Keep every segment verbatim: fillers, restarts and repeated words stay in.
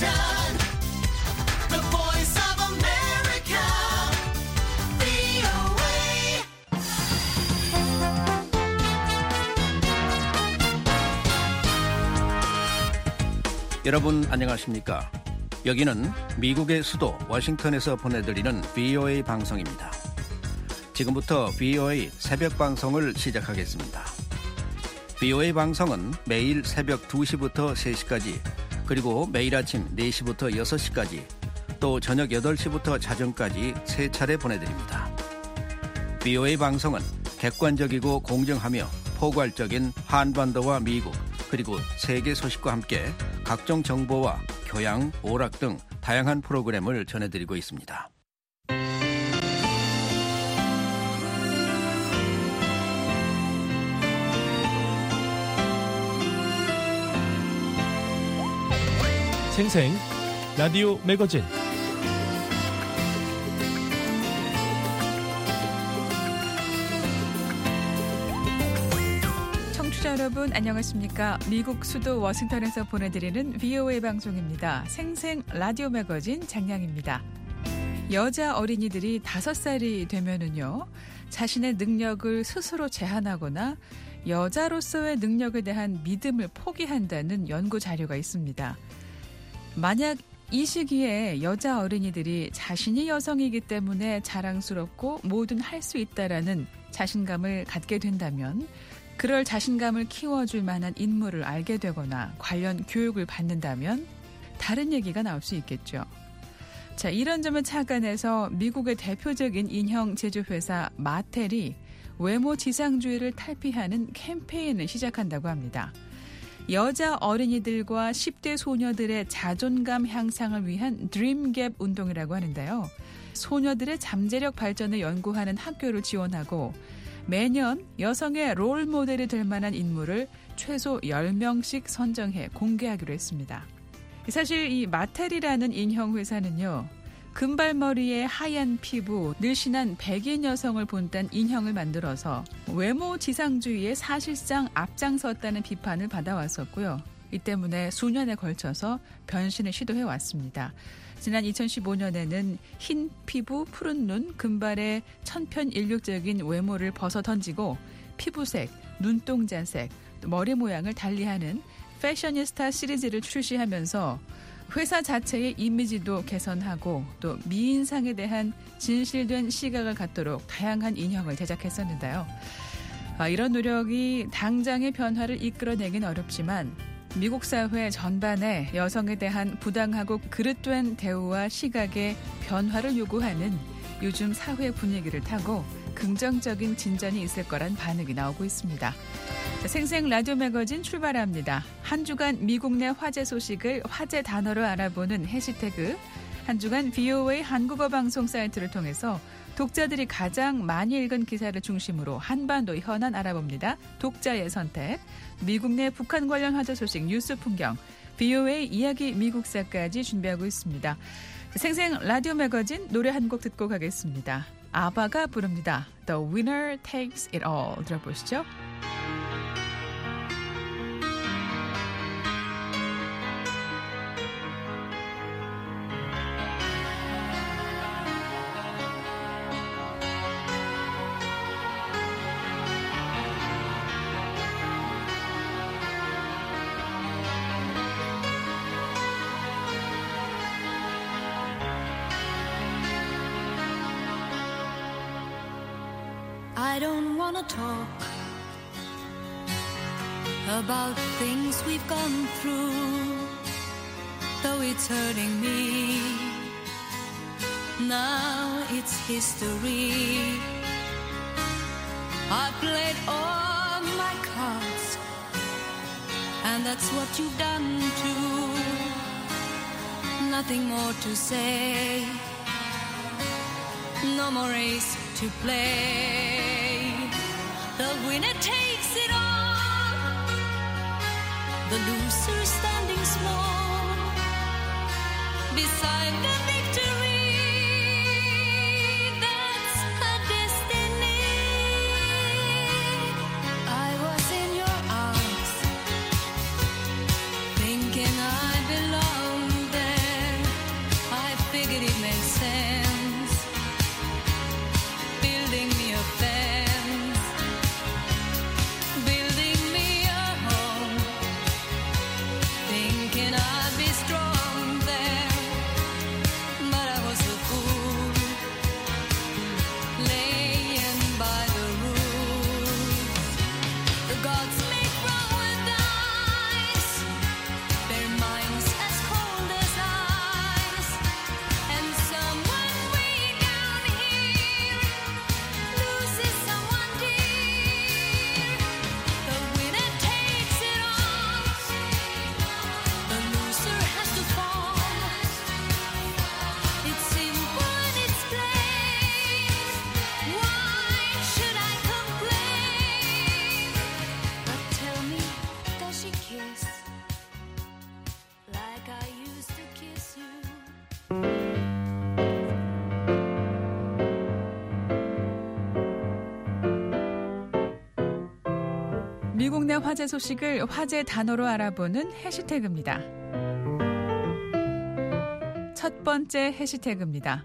Washington, the voice of America, 브이오에이. 여러분 안녕하십니까? 여기는 미국의 수도 워싱턴에서 보내드리는 브이오에이 방송입니다. 지금부터 브이오에이 새벽 방송을 시작하겠습니다. 브이오에이 방송은 매일 새벽 두 시부터 세 시까지, 그리고 매일 아침 네 시부터 여섯 시까지, 또 저녁 여덟 시부터 자정까지 세 차례 보내드립니다. 브이오에이 방송은 객관적이고 공정하며 포괄적인 한반도와 미국, 그리고 세계 소식과 함께 각종 정보와 교양, 오락 등 다양한 프로그램을 전해드리고 있습니다. 생생 라디오 매거진. 청취자 여러분 안녕하십니까? 미국 수도 워싱턴에서 보내드리는 브이오에이 방송입니다. 생생 라디오 매거진 장량입니다. 여자 어린이들이 다섯 살이 되면은요, 자신의 능력을 스스로 제한하거나 여자로서의 능력에 대한 믿음을 포기한다는 연구 자료가 있습니다. 만약 이 시기에 여자 어린이들이 자신이 여성이기 때문에 자랑스럽고 뭐든 할 수 있다라는 자신감을 갖게 된다면, 그럴 자신감을 키워줄 만한 인물을 알게 되거나 관련 교육을 받는다면 다른 얘기가 나올 수 있겠죠. 자, 이런 점을 착안해서 미국의 대표적인 인형 제조회사 마텔이 외모 지상주의를 탈피하는 캠페인을 시작한다고 합니다. 여자 어린이들과 십 대 소녀들의 자존감 향상을 위한 드림갭 운동이라고 하는데요. 소녀들의 잠재력 발전을 연구하는 학교를 지원하고 매년 여성의 롤 모델이 될 만한 인물을 최소 열 명씩 선정해 공개하기로 했습니다. 사실 이 마텔이라는 인형 회사는요, 금발머리에 하얀 피부, 늘씬한 백인 여성을 본딴 인형을 만들어서 외모 지상주의에 사실상 앞장섰다는 비판을 받아왔었고요. 이 때문에 수년에 걸쳐서 변신을 시도해왔습니다. 지난 이천십오 년에는 흰 피부, 푸른 눈, 금발의 천편일률적인 외모를 벗어던지고 피부색, 눈동자색, 머리 모양을 달리하는 패셔니스타 시리즈를 출시하면서 회사 자체의 이미지도 개선하고 또 미인상에 대한 진실된 시각을 갖도록 다양한 인형을 제작했었는데요. 아, 이런 노력이 당장의 변화를 이끌어내긴 어렵지만 미국 사회 전반에 여성에 대한 부당하고 그릇된 대우와 시각의 변화를 요구하는 요즘 사회 분위기를 타고 긍정적인 진전이 있을 거란 반응이 나오고 있습니다. 생생 라디오 매거진 출발합니다. 한 주간 미국 내 화제 소식을 화제 단어로 알아보는 해시태그, 한 주간 브이오에이 한국어 방송 사이트를 통해서 독자들이 가장 많이 읽은 기사를 중심으로 한반도 현안 알아봅니다. 독자의 선택, 미국 내 북한 관련 화제 소식 뉴스 풍경, 브이오에이 이야기 미국사까지 준비하고 있습니다. 생생 라디오 매거진 노래 한 곡 듣고 가겠습니다. 아바가 부릅니다. The winner takes it all. 들어보시죠. I don't want to talk about things we've gone through, though it's hurting me. Now it's history. I played all my cards, and that's what you've done too. Nothing more to say, no more race to play. The winner takes it all, the loser standing small beside the victory. That's her destiny. I was in your arms, thinking I belonged there. 화제 소식을 화제 단어로 알아보는 해시태그입니다. 첫 번째 해시태그입니다.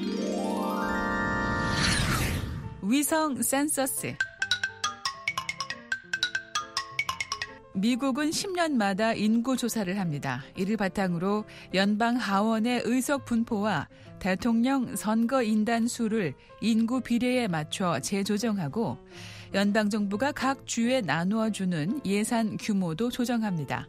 위성 센서스. 미국은 십 년마다 인구 조사를 합니다. 이를 바탕으로 연방 하원의 의석 분포와 대통령 선거 인단 수를 인구 비례에 맞춰 재조정하고 연방정부가 각 주에 나누어 주는 예산 규모도 조정합니다.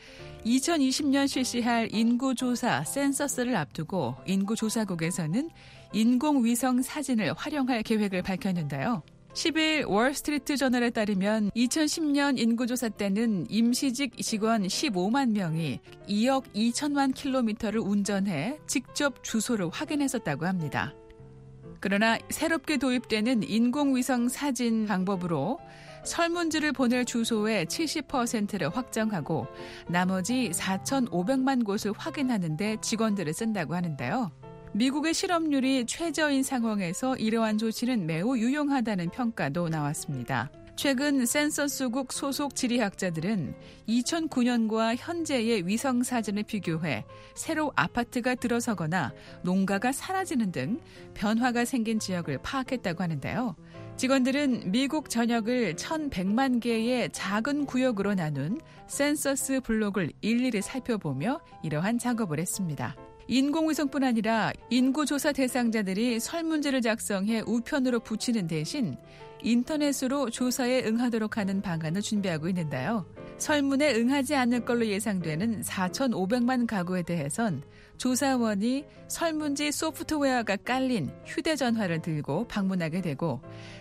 이천이십 년 실시할 인구조사 센서스를 앞두고 인구조사국에서는 인공위성 사진을 활용할 계획을 밝혔는데요. 십 일 월스트리트 저널에 따르면 이천십 년 인구조사 때는 임시직 직원 십오만 명이 이억 이천만 킬로미터를 운전해 직접 주소를 확인했었다고 합니다. 그러나 새롭게 도입되는 인공위성 사진 방법으로 설문지를 보낼 주소의 칠십 퍼센트를 확정하고 나머지 사천오백만 곳을 확인하는 데 직원들을 쓴다고 하는데요. 미국의 실업률이 최저인 상황에서 이러한 조치는 매우 유용하다는 평가도 나왔습니다. 최근 센서스국 소속 지리학자들은 이천구 년과 현재의 위성 사진을 비교해 새로 아파트가 들어서거나 농가가 사라지는 등 변화가 생긴 지역을 파악했다고 하는데요. 직원들은 미국 전역을 천백만 개의 작은 구역으로 나눈 센서스 블록을 일일이 살펴보며 이러한 작업을 했습니다. 인공위성뿐 아니라 인구조사 대상자들이 설문지를 작성해 우편으로 붙이는 대신 인터넷으로 조사에 응하도록 하는 방안을 준비하고 있는데요. 설문에 응하지 않을 걸로 예상되는 사천오백만 가구에 대해선 조사원이 설문지 소프트웨어가 깔린 휴대전화를 들고 방문하게 되고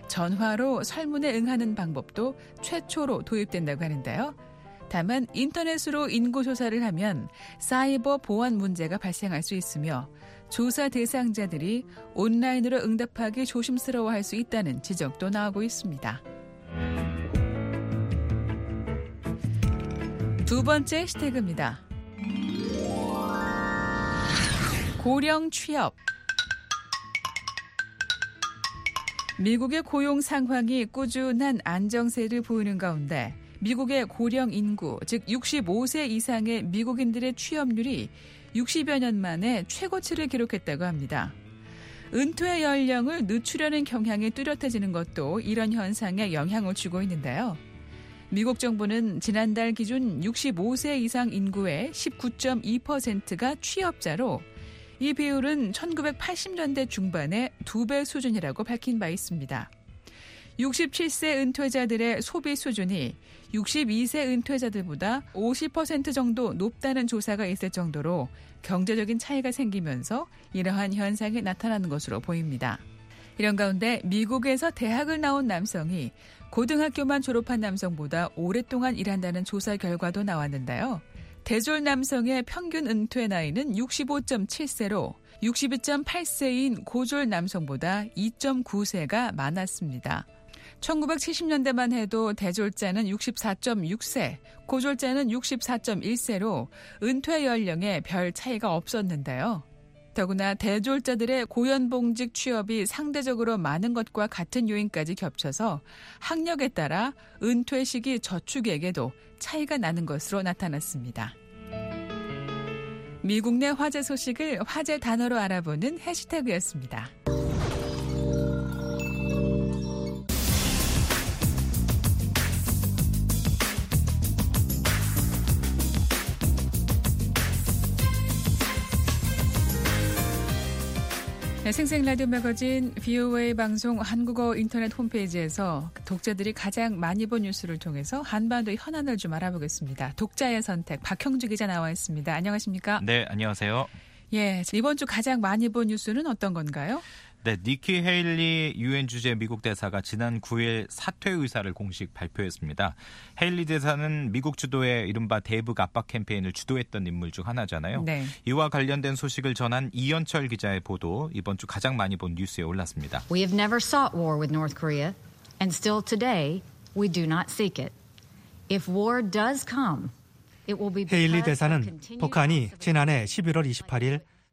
전화로 설문에 응하는 방법도 최초로 도입된다고 하는데요. 다만 인터넷으로 인구조사를 하면 사이버 보안 문제가 발생할 수 있으며 조사 대상자들이 온라인으로 응답하기 조심스러워할 수 있다는 지적도 나오고 있습니다. 두 번째 해시태그입니다. 고령 취업. 미국의 고용 상황이 꾸준한 안정세를 보이는 가운데 미국의 고령 인구, 즉 육십오 세 이상의 미국인들의 취업률이 육십여 년 만에 최고치를 기록했다고 합니다. 은퇴 연령을 늦추려는 경향이 뚜렷해지는 것도 이런 현상에 영향을 주고 있는데요. 미국 정부는 지난달 기준 육십오 세 이상 인구의 십구 점 이 퍼센트가 취업자로 이 비율은 천구백팔십 년대 중반의 두 배 수준이라고 밝힌 바 있습니다. 육십칠 세 은퇴자들의 소비 수준이 육십이 세 은퇴자들보다 오십 퍼센트 정도 높다는 조사가 있을 정도로 경제적인 차이가 생기면서 이러한 현상이 나타나는 것으로 보입니다. 이런 가운데 미국에서 대학을 나온 남성이 고등학교만 졸업한 남성보다 오랫동안 일한다는 조사 결과도 나왔는데요. 대졸 남성의 평균 은퇴 나이는 육십오 점 칠 세로 육십이 점 팔 세인 고졸 남성보다 이 점 구 세가 많았습니다. 천구백칠십 년대만 해도 대졸자는 육십사 점 육 세, 고졸자는 육십사 점 일 세로 은퇴 연령에 별 차이가 없었는데요. 더구나 대졸자들의 고연봉직 취업이 상대적으로 많은 것과 같은 요인까지 겹쳐서 학력에 따라 은퇴 시기 저축액에도 차이가 나는 것으로 나타났습니다. 미국 내 화제 소식을 화제 단어로 알아보는 해시태그였습니다. 네, 생생 라디오 매거진 브이오에이 방송 한국어 인터넷 홈페이지에서 독자들이 가장 많이 본 뉴스를 통해서 한반도의 현안을 좀 알아보겠습니다. 독자의 선택 박형주 기자 나와 있습니다. 안녕하십니까? 네, 안녕하세요. 예, 이번 주 가장 많이 본 뉴스는 어떤 건가요? 네, 니키 헤일리 유엔 주재 미국 대사가 지난 구 일 사퇴 의사를 공식 발표했습니다. 헤일리 대사는 미국 주도의 이른바 대북 압박 캠페인을 주도했던 인물 중 하나잖아요. 네. 이와 관련된 소식을 전한 이현철 기자의 보도 이번 주 가장 많이 본 뉴스에 올랐습니다. We have never sought war with North Korea, and still today we do not seek it. If war does come, it will be because 헤일리 of 대사는 continued 북한이 loss of 지난해 십일월 이십팔일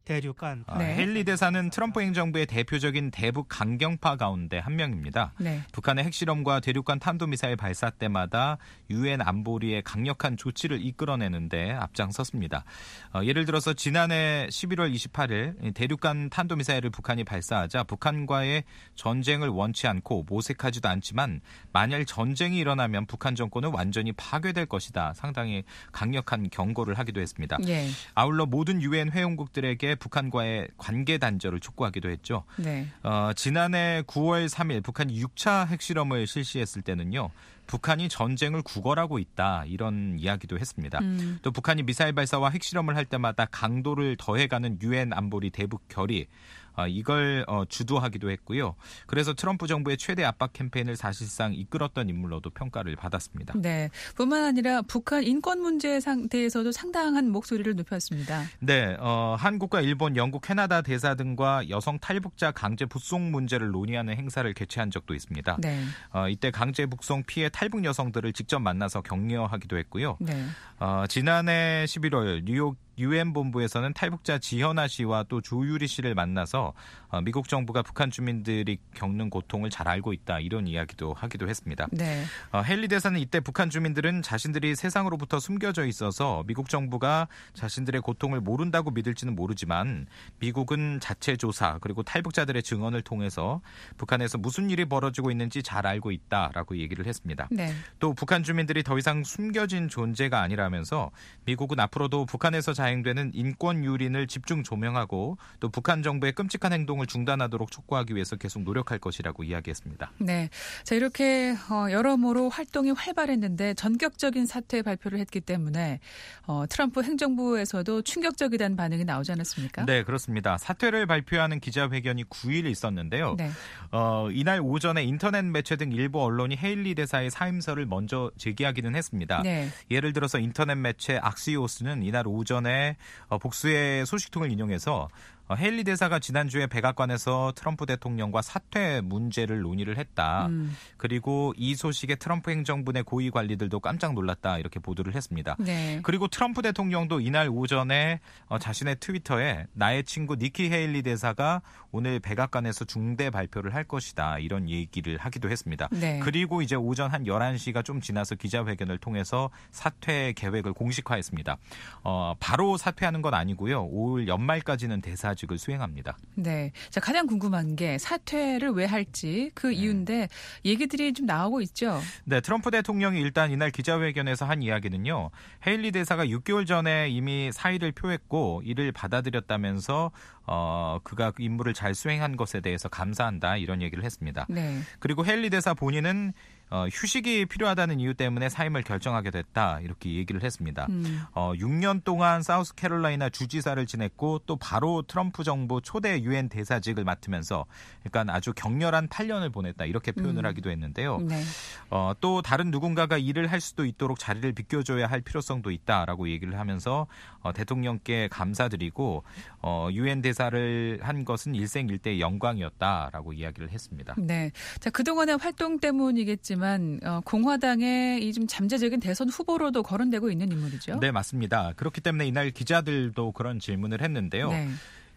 대륙간 아, 네. 헤일리 대사는 트럼프 행정부의 대표적인 대북 강경파 가운데 한 명입니다. 네. 북한의 핵실험과 대륙간 탄도미사일 발사 때마다 유엔 안보리의 강력한 조치를 이끌어내는데 앞장섰습니다. 어, 예를 들어서 지난해 십일월 이십팔일 대륙간 탄도미사일을 북한이 발사하자 북한과의 전쟁을 원치 않고 모색하지도 않지만 만약 전쟁이 일어나면 북한 정권은 완전히 파괴될 것이다. 상당히 강력한 경고를 하기도 했습니다. 예. 아울러 모든 유엔 회원국들에게 북한과의 관계 단절을 촉구하기도 했죠. 네. 어, 지난해 구월 삼일 북한이 육 차 핵실험을 실시했을 때는요. 북한이 전쟁을 구걸하고 있다 이런 이야기도 했습니다. 음. 또 북한이 미사일 발사와 핵실험을 할 때마다 강도를 더해가는 유엔 안보리 대북 결의 어, 이걸 어, 주도하기도 했고요. 그래서 트럼프 정부의 최대 압박 캠페인을 사실상 이끌었던 인물로도 평가를 받았습니다. 네. 뿐만 아니라 북한 인권 문제 상태에서도 상당한 목소리를 높였습니다. 네, 어, 한국과 일본, 영국, 캐나다 대사 등과 여성 탈북자 강제 북송 문제를 논의하는 행사를 개최한 적도 있습니다. 네. 어, 이때 강제 북송 피해 탈북 여성들을 직접 만나서 격려하기도 했고요. 네. 어, 지난해 십일월 뉴욕 유엔 본부에서는 탈북자 지현아 씨와 또 조유리 씨를 만나서 어, 미국 정부가 북한 주민들이 겪는 고통을 잘 알고 있다 이런 이야기도 하기도 했습니다. 네. 어, 헨리 대사는 이때 북한 주민들은 자신들이 세상으로부터 숨겨져 있어서 미국 정부가 자신들의 고통을 모른다고 믿을지는 모르지만 미국은 자체 조사 그리고 탈북자들의 증언을 통해서 북한에서 무슨 일이 벌어지고 있는지 잘 알고 있다라고 얘기를 했습니다. 네. 또 북한 주민들이 더 이상 숨겨진 존재가 아니라면서 미국은 앞으로도 북한에서 자행되는 인권 유린을 집중 조명하고 또 북한 정부의 끔찍한 행동을 중단하도록 촉구하기 위해서 계속 노력할 것이라고 이야기했습니다. 네. 자, 이렇게 어, 여러모로 활동이 활발했는데 전격적인 사퇴 발표를 했기 때문에 어, 트럼프 행정부에서도 충격적이다는 반응이 나오지 않았습니까? 네, 그렇습니다. 사퇴를 발표하는 기자회견이 구일 있었는데요. 네. 어, 이날 오전에 인터넷 매체 등 일부 언론이 헤일리 대사의 사임설을 먼저 제기하기는 했습니다. 네. 예를 들어서 인터넷 매체 악시오스는 이날 오전에 어, 복수의 소식통을 인용해서 어, 헤일리 대사가 지난주에 백악관에서 트럼프 대통령과 사퇴 문제를 논의를 했다. 음. 그리고 이 소식에 트럼프 행정부 내 고위 관리들도 깜짝 놀랐다. 이렇게 보도를 했습니다. 네. 그리고 트럼프 대통령도 이날 오전에 어, 자신의 트위터에 나의 친구 니키 헤일리 대사가 오늘 백악관에서 중대 발표를 할 것이다. 이런 얘기를 하기도 했습니다. 네. 그리고 이제 오전 한 열한 시가 좀 지나서 기자회견을 통해서 사퇴 계획을 공식화했습니다. 어, 바로 사퇴하는 건 아니고요. 올 연말까지는 대사직을 수행합니다. 네. 자, 가장 궁금한 게 사퇴를 왜 할지 그 이유인데 얘기들이 좀 나오고 있죠. 네, 트럼프 대통령이 일단 이날 기자회견에서 한 이야기는요. 헤일리 대사가 육 개월 전에 이미 사의를 표했고 이를 받아들였다면서 어, 그가 그 임무를 잘 수행한 것에 대해서 감사한다 이런 얘기를 했습니다. 네. 그리고 헤일리 대사 본인은 어, 휴식이 필요하다는 이유 때문에 사임을 결정하게 됐다 이렇게 얘기를 했습니다. 음. 어, 육 년 동안 사우스캐롤라이나 주지사를 지냈고 또 바로 트럼프 정부 초대 유엔 대사직을 맡으면서 그러니까 아주 격렬한 팔 년을 보냈다 이렇게 표현을 음. 하기도 했는데요. 네. 어, 또 다른 누군가가 일을 할 수도 있도록 자리를 비켜줘야 할 필요성도 있다라고 얘기를 하면서 어, 대통령께 감사드리고 어, 유엔 대사를 한 것은 일생일대의 영광이었다라고 이야기를 했습니다. 네. 자, 그동안의 활동 때문이겠지만 어, 공화당의 이 좀 잠재적인 대선 후보로도 거론되고 있는 인물이죠. 네, 맞습니다. 그렇기 때문에 이날 기자들도 그런 질문을 했는데요. 네.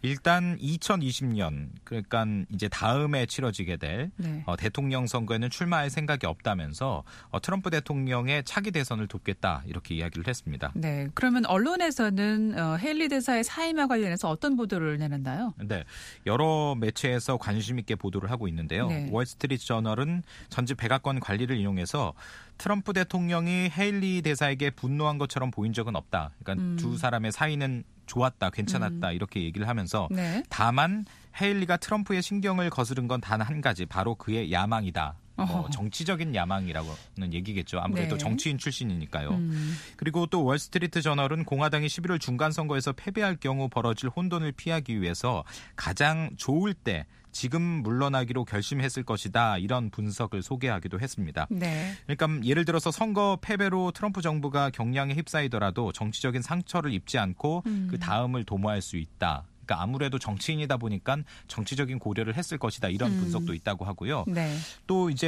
일단 이천이십 년 그러니까 이제 다음에 치러지게 될 네. 어, 대통령 선거에는 출마할 생각이 없다면서 어, 트럼프 대통령의 차기 대선을 돕겠다 이렇게 이야기를 했습니다. 네. 그러면 언론에서는 어, 헤일리 대사의 사임과 관련해서 어떤 보도를 내놨나요? 네, 여러 매체에서 관심 있게 보도를 하고 있는데요. 네. 월스트리트 저널은 전직 백악관 관리를 인용해서 트럼프 대통령이 헤일리 대사에게 분노한 것처럼 보인 적은 없다. 그러니까 음. 두 사람의 사이는 좋았다, 괜찮았다 이렇게 얘기를 하면서 네. 다만 헤일리가 트럼프의 신경을 거스른 건 단 한 가지, 바로 그의 야망이다. 뭐 어허. 정치적인 야망이라고는 얘기겠죠. 아무래도 네. 정치인 출신이니까요. 음. 그리고 또 월스트리트 저널은 공화당이 십일월 중간선거에서 패배할 경우 벌어질 혼돈을 피하기 위해서 가장 좋을 때 지금 물러나기로 결심했을 것이다. 이런 분석을 소개하기도 했습니다. 네. 그러니까 예를 들어서 선거 패배로 트럼프 정부가 경량에 휩싸이더라도 정치적인 상처를 입지 않고 음. 그 다음을 도모할 수 있다. 그러니까 아무래도 정치인이다 보니까 정치적인 고려를 했을 것이다. 이런 음. 분석도 있다고 하고요. 네. 또 이제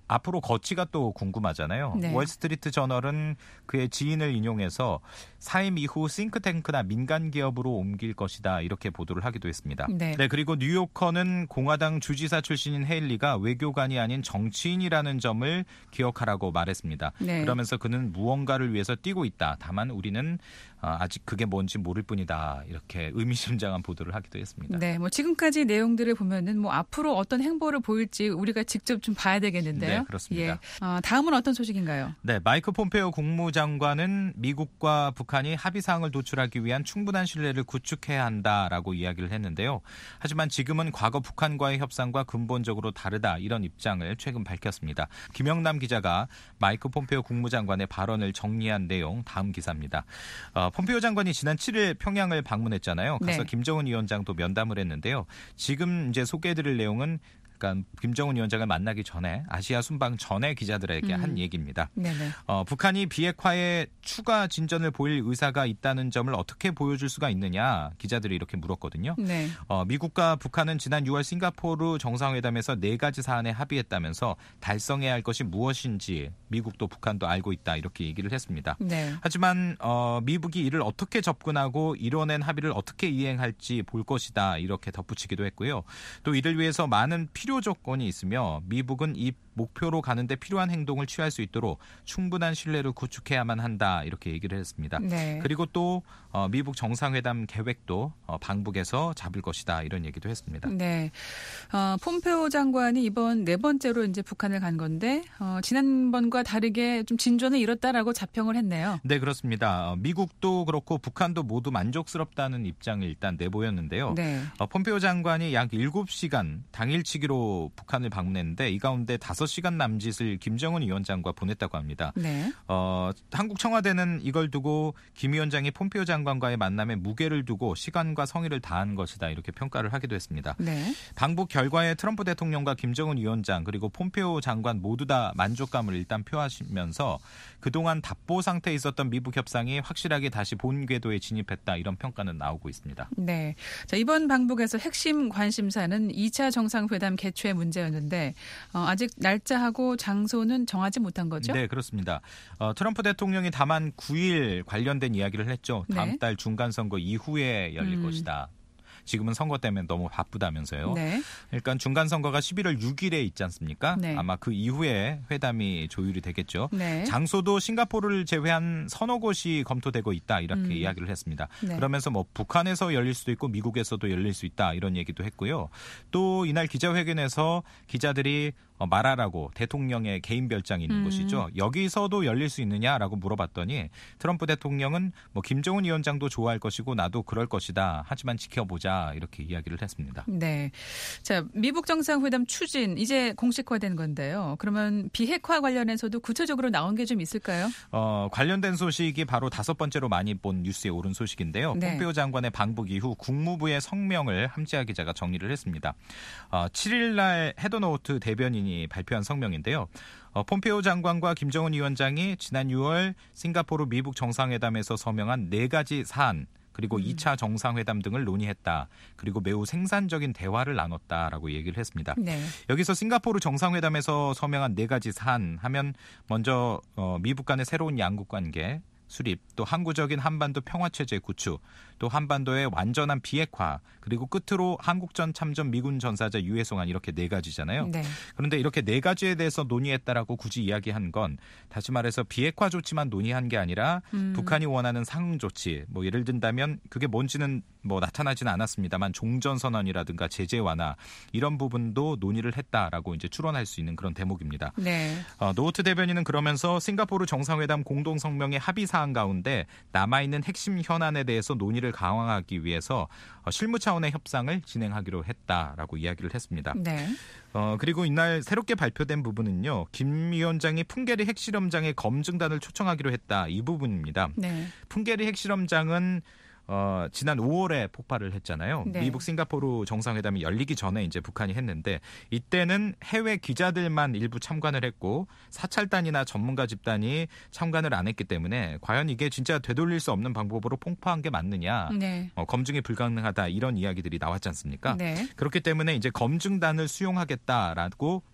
앞으로 거치가 또 궁금하잖아요. 네. 월스트리트 저널은 그의 지인을 인용해서 사임 이후 싱크탱크나 민간 기업으로 옮길 것이다 이렇게 보도를 하기도 했습니다. 네. 네, 그리고 뉴요커는 공화당 주지사 출신인 헤일리가 외교관이 아닌 정치인이라는 점을 기억하라고 말했습니다. 네. 그러면서 그는 무언가를 위해서 뛰고 있다. 다만 우리는 아직 그게 뭔지 모를 뿐이다. 이렇게 의미심장한 보도를 하기도 했습니다. 네, 뭐 지금까지 내용들을 보면은 뭐 앞으로 어떤 행보를 보일지 우리가 직접 좀 봐야 되겠는데요. 네, 그렇습니다. 예. 어, 다음은 어떤 소식인가요? 네, 마이크 폼페오 국무장관은 미국과 북한이 합의 사항을 도출하기 위한 충분한 신뢰를 구축해야 한다라고 이야기를 했는데요. 하지만 지금은 과거 북한과의 협상과 근본적으로 다르다 이런 입장을 최근 밝혔습니다. 김영남 기자가 마이크 폼페오 국무장관의 발언을 정리한 내용 다음 기사입니다. 어, 폼페오 장관이 지난 칠 일 평양을 방문했잖아요. 가서 네. 김정은 위원장도 면담을 했는데요. 지금 이제 소개해드릴 내용은 그러니까 김정은 위원장을 만나기 전에 아시아 순방 전에 기자들에게 음. 한 얘기입니다. 네네. 어, 북한이 비핵화에 추가 진전을 보일 의사가 있다는 점을 어떻게 보여줄 수가 있느냐 기자들이 이렇게 물었거든요. 네. 어, 미국과 북한은 지난 유월 싱가포르 정상회담에서 네 가지 사안에 합의했다면서 달성해야 할 것이 무엇인지 미국도 북한도 알고 있다 이렇게 얘기를 했습니다. 네. 하지만 어, 미국이 이를 어떻게 접근하고 이뤄낸 합의를 어떻게 이행할지 볼 것이다 이렇게 덧붙이기도 했고요. 또 이를 위해서 많은 필요 조건이 있으며 미국은 이 목표로 가는데 필요한 행동을 취할 수 있도록 충분한 신뢰를 구축해야만 한다 이렇게 얘기를 했습니다. 네. 그리고 또 어, 미국 정상회담 계획도 어, 방북에서 잡을 것이다 이런 얘기도 했습니다. 네. 어, 폼페오 장관이 이번 네 번째로 이제 북한을 간 건데 어, 지난번과 다르게 좀 진전을 이뤘다라고 자평을 했네요. 네, 그렇습니다. 어, 미국도 그렇고 북한도 모두 만족스럽다는 입장을 일단 내보였는데요. 네. 어, 폼페오 장관이 약 일곱 시간 당일치기로 북한을 방문했는데 이 가운데 다섯 시간 남짓을 김정은 위원장과 보냈다고 합니다. 네. 어, 한국 청와대는 이걸 두고 김 위원장이 폼페오 장관과의 만남에 무게를 두고 시간과 성의를 다한 것이다 이렇게 평가를 하기도 했습니다. 네. 방북 결과에 트럼프 대통령과 김정은 위원장 그리고 폼페오 장관 모두 다 만족감을 일단 표하시면서 그동안 답보 상태에 있었던 미북 협상이 확실하게 다시 본 궤도에 진입했다 이런 평가는 나오고 있습니다. 네. 자, 이번 방북에서 핵심 관심사는 이 차 정상회담 개최 문제였는데 어, 아직 날짜하고 장소는 정하지 못한 거죠? 네, 그렇습니다. 어, 트럼프 대통령이 다만 구 일 관련된 이야기를 했죠. 다음 네. 달 중간선거 이후에 열릴 음. 것이다. 지금은 선거 때문에 너무 바쁘다면서요. 네. 그러니까 중간선거가 십일월 육 일에 있지 않습니까? 네. 아마 그 이후에 회담이 조율이 되겠죠. 네. 장소도 싱가포르를 제외한 서너 곳이 검토되고 있다 이렇게 음. 이야기를 했습니다. 네. 그러면서 뭐 북한에서 열릴 수도 있고 미국에서도 열릴 수 있다 이런 얘기도 했고요. 또 이날 기자회견에서 기자들이 어, 말하라고 대통령의 개인 별장이 있는 음. 곳이죠. 여기서도 열릴 수 있느냐라고 물어봤더니 트럼프 대통령은 뭐 김정은 위원장도 좋아할 것이고 나도 그럴 것이다. 하지만 지켜보자 이렇게 이야기를 했습니다. 네. 자, 미북 정상회담 추진 이제 공식화된 건데요. 그러면 비핵화 관련해서도 구체적으로 나온 게 좀 있을까요? 어, 관련된 소식이 바로 다섯 번째로 많이 본 뉴스에 오른 소식인데요. 네. 폼페오 장관의 방북 이후 국무부의 성명을 함지아 기자가 정리를 했습니다. 어, 칠 일 날 헤더노트 대변인이 발표한 성명인데요. 어, 폼페오 장관과 김정은 위원장이 지난 유월 싱가포르 미북 정상회담에서 서명한 네 가지 사안 그리고 음. 이 차 정상회담 등을 논의했다. 그리고 매우 생산적인 대화를 나눴다라고 얘기를 했습니다. 네. 여기서 싱가포르 정상회담에서 서명한 네 가지 사안 하면 먼저 어, 미북 간의 새로운 양국관계 수립, 또 항구적인 한반도 평화체제 구축, 또 한반도의 완전한 비핵화, 그리고 끝으로 한국전 참전 미군 전사자 유해 송환 이렇게 네 가지잖아요. 네. 그런데 이렇게 네 가지에 대해서 논의했다라고 굳이 이야기한 건 다시 말해서 비핵화 조치만 논의한 게 아니라 음. 북한이 원하는 상응 조치, 뭐 예를 든다면 그게 뭔지는 뭐 나타나지는 않았습니다만 종전선언이라든가 제재 완화 이런 부분도 논의를 했다라고 이제 추론할 수 있는 그런 대목입니다. 네. 어, 노트 대변인은 그러면서 싱가포르 정상회담 공동성명의 합의 사항 가운데 남아있는 핵심 현안에 대해서 논의를 강화하기 위해서 어, 실무 차원의 협상을 진행하기로 했다라고 이야기를 했습니다. 네. 어, 그리고 이날 새롭게 발표된 부분은요. 김 위원장이 풍계리 핵실험장의 검증단을 초청하기로 했다. 이 부분입니다. 네. 풍계리 핵실험장은 어, 지난 오월에 폭발을 했잖아요. 네. 미북 싱가포르 정상회담이 열리기 전에 이제 북한이 했는데 이때는 해외 기자들만 일부 참관을 했고 사찰단이나 전문가 집단이 참관을 안 했기 때문에 과연 이게 진짜 되돌릴 수 없는 방법으로 폭파한 게 맞느냐, 네. 어, 검증이 불가능하다 이런 이야기들이 나왔지 않습니까? 네. 그렇기 때문에 이제 검증단을 수용하겠다라고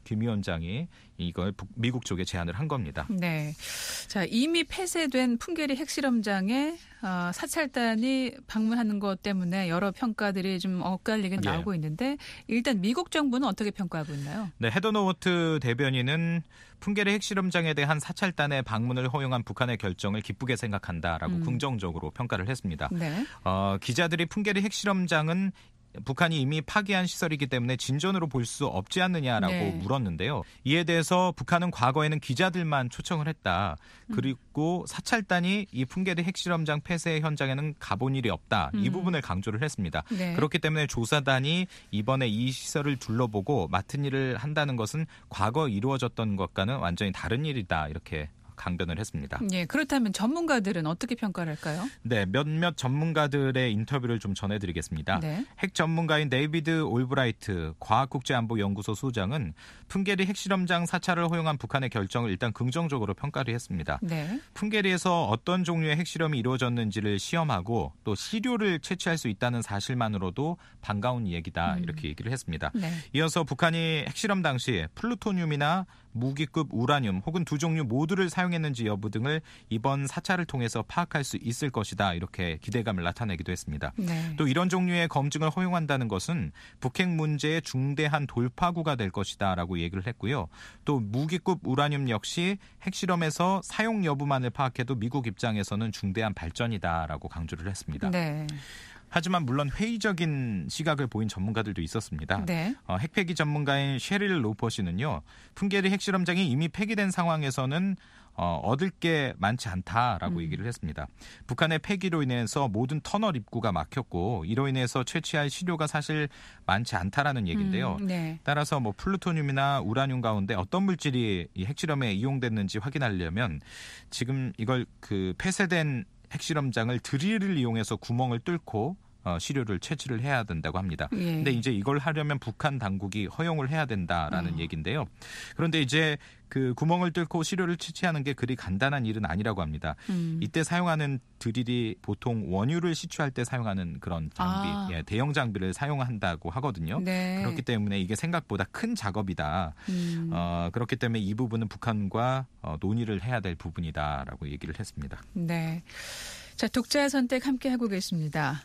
김 위원장이 이걸 북- 미국 쪽에 제안을 한 겁니다. 네. 자, 이미 폐쇄된 풍계리 핵실험장에 어, 사찰단이 방문하는 것 때문에 여러 평가들이 좀 엇갈리게 예. 나오고 있는데 일단 미국 정부는 어떻게 평가하고 있나요? 네, 헤더노워트 대변인은 풍계리 핵실험장에 대한 사찰단의 방문을 허용한 북한의 결정을 기쁘게 생각한다라고 음. 긍정적으로 평가를 했습니다. 네. 어, 기자들이 풍계리 핵실험장은 북한이 이미 파기한 시설이기 때문에 진전으로 볼 수 없지 않느냐라고 네. 물었는데요. 이에 대해서 북한은 과거에는 기자들만 초청을 했다. 그리고 사찰단이 이 풍계리 핵실험장 폐쇄 현장에는 가본 일이 없다. 이 음. 부분을 강조를 했습니다. 네. 그렇기 때문에 조사단이 이번에 이 시설을 둘러보고 맡은 일을 한다는 것은 과거 이루어졌던 것과는 완전히 다른 일이다. 이렇게 강변을 했습니다. 예, 그렇다면 전문가들은 어떻게 평가를 할까요? 네, 몇몇 전문가들의 인터뷰를 좀 전해드리겠습니다. 네. 핵 전문가인 데이비드 올브라이트 과학국제안보연구소 소장은 풍계리 핵실험장 사찰을 허용한 북한의 결정을 일단 긍정적으로 평가를 했습니다. 네. 풍계리에서 어떤 종류의 핵실험이 이루어졌는지를 시험하고 또 시료를 채취할 수 있다는 사실만으로도 반가운 얘기다 이렇게 얘기를 했습니다. 네. 이어서 북한이 핵실험 당시 플루토늄이나 무기급 우라늄 혹은 두 종류 모두를 사용했는지 여부 등을 이번 사찰을 통해서 파악할 수 있을 것이다 이렇게 기대감을 나타내기도 했습니다. 네. 또 이런 종류의 검증을 허용한다는 것은 북핵 문제의 중대한 돌파구가 될 것이다라고 얘기를 했고요. 또 무기급 우라늄 역시 핵실험에서 사용 여부만을 파악해도 미국 입장에서는 중대한 발전이다라고 강조를 했습니다. 네. 하지만 물론 회의적인 시각을 보인 전문가들도 있었습니다. 네. 어, 핵폐기 전문가인 셰릴 로퍼 씨는요. 풍계리 핵실험장이 이미 폐기된 상황에서는 어, 얻을 게 많지 않다라고 음. 얘기를 했습니다. 북한의 폐기로 인해서 모든 터널 입구가 막혔고 이로 인해서 채취할 시료가 사실 많지 않다라는 얘기인데요. 음, 네. 따라서 뭐 플루토늄이나 우라늄 가운데 어떤 물질이 이 핵실험에 이용됐는지 확인하려면 지금 이걸 그 폐쇄된 핵실험장을 드릴을 이용해서 구멍을 뚫고 어, 시료를 채취를 해야 된다고 합니다. 예. 근데 이제 이걸 하려면 북한 당국이 허용을 해야 된다라는 어. 얘기인데요. 그런데 이제 그 구멍을 뚫고 시료를 채취하는 게 그리 간단한 일은 아니라고 합니다. 음. 이때 사용하는 드릴이 보통 원유를 시추할 때 사용하는 그런 장비, 아. 예, 대형 장비를 사용한다고 하거든요. 네. 그렇기 때문에 이게 생각보다 큰 작업이다. 음. 어, 그렇기 때문에 이 부분은 북한과 어, 논의를 해야 될 부분이다라고 얘기를 했습니다. 네. 자, 독자 선택 함께 하고 계십니다.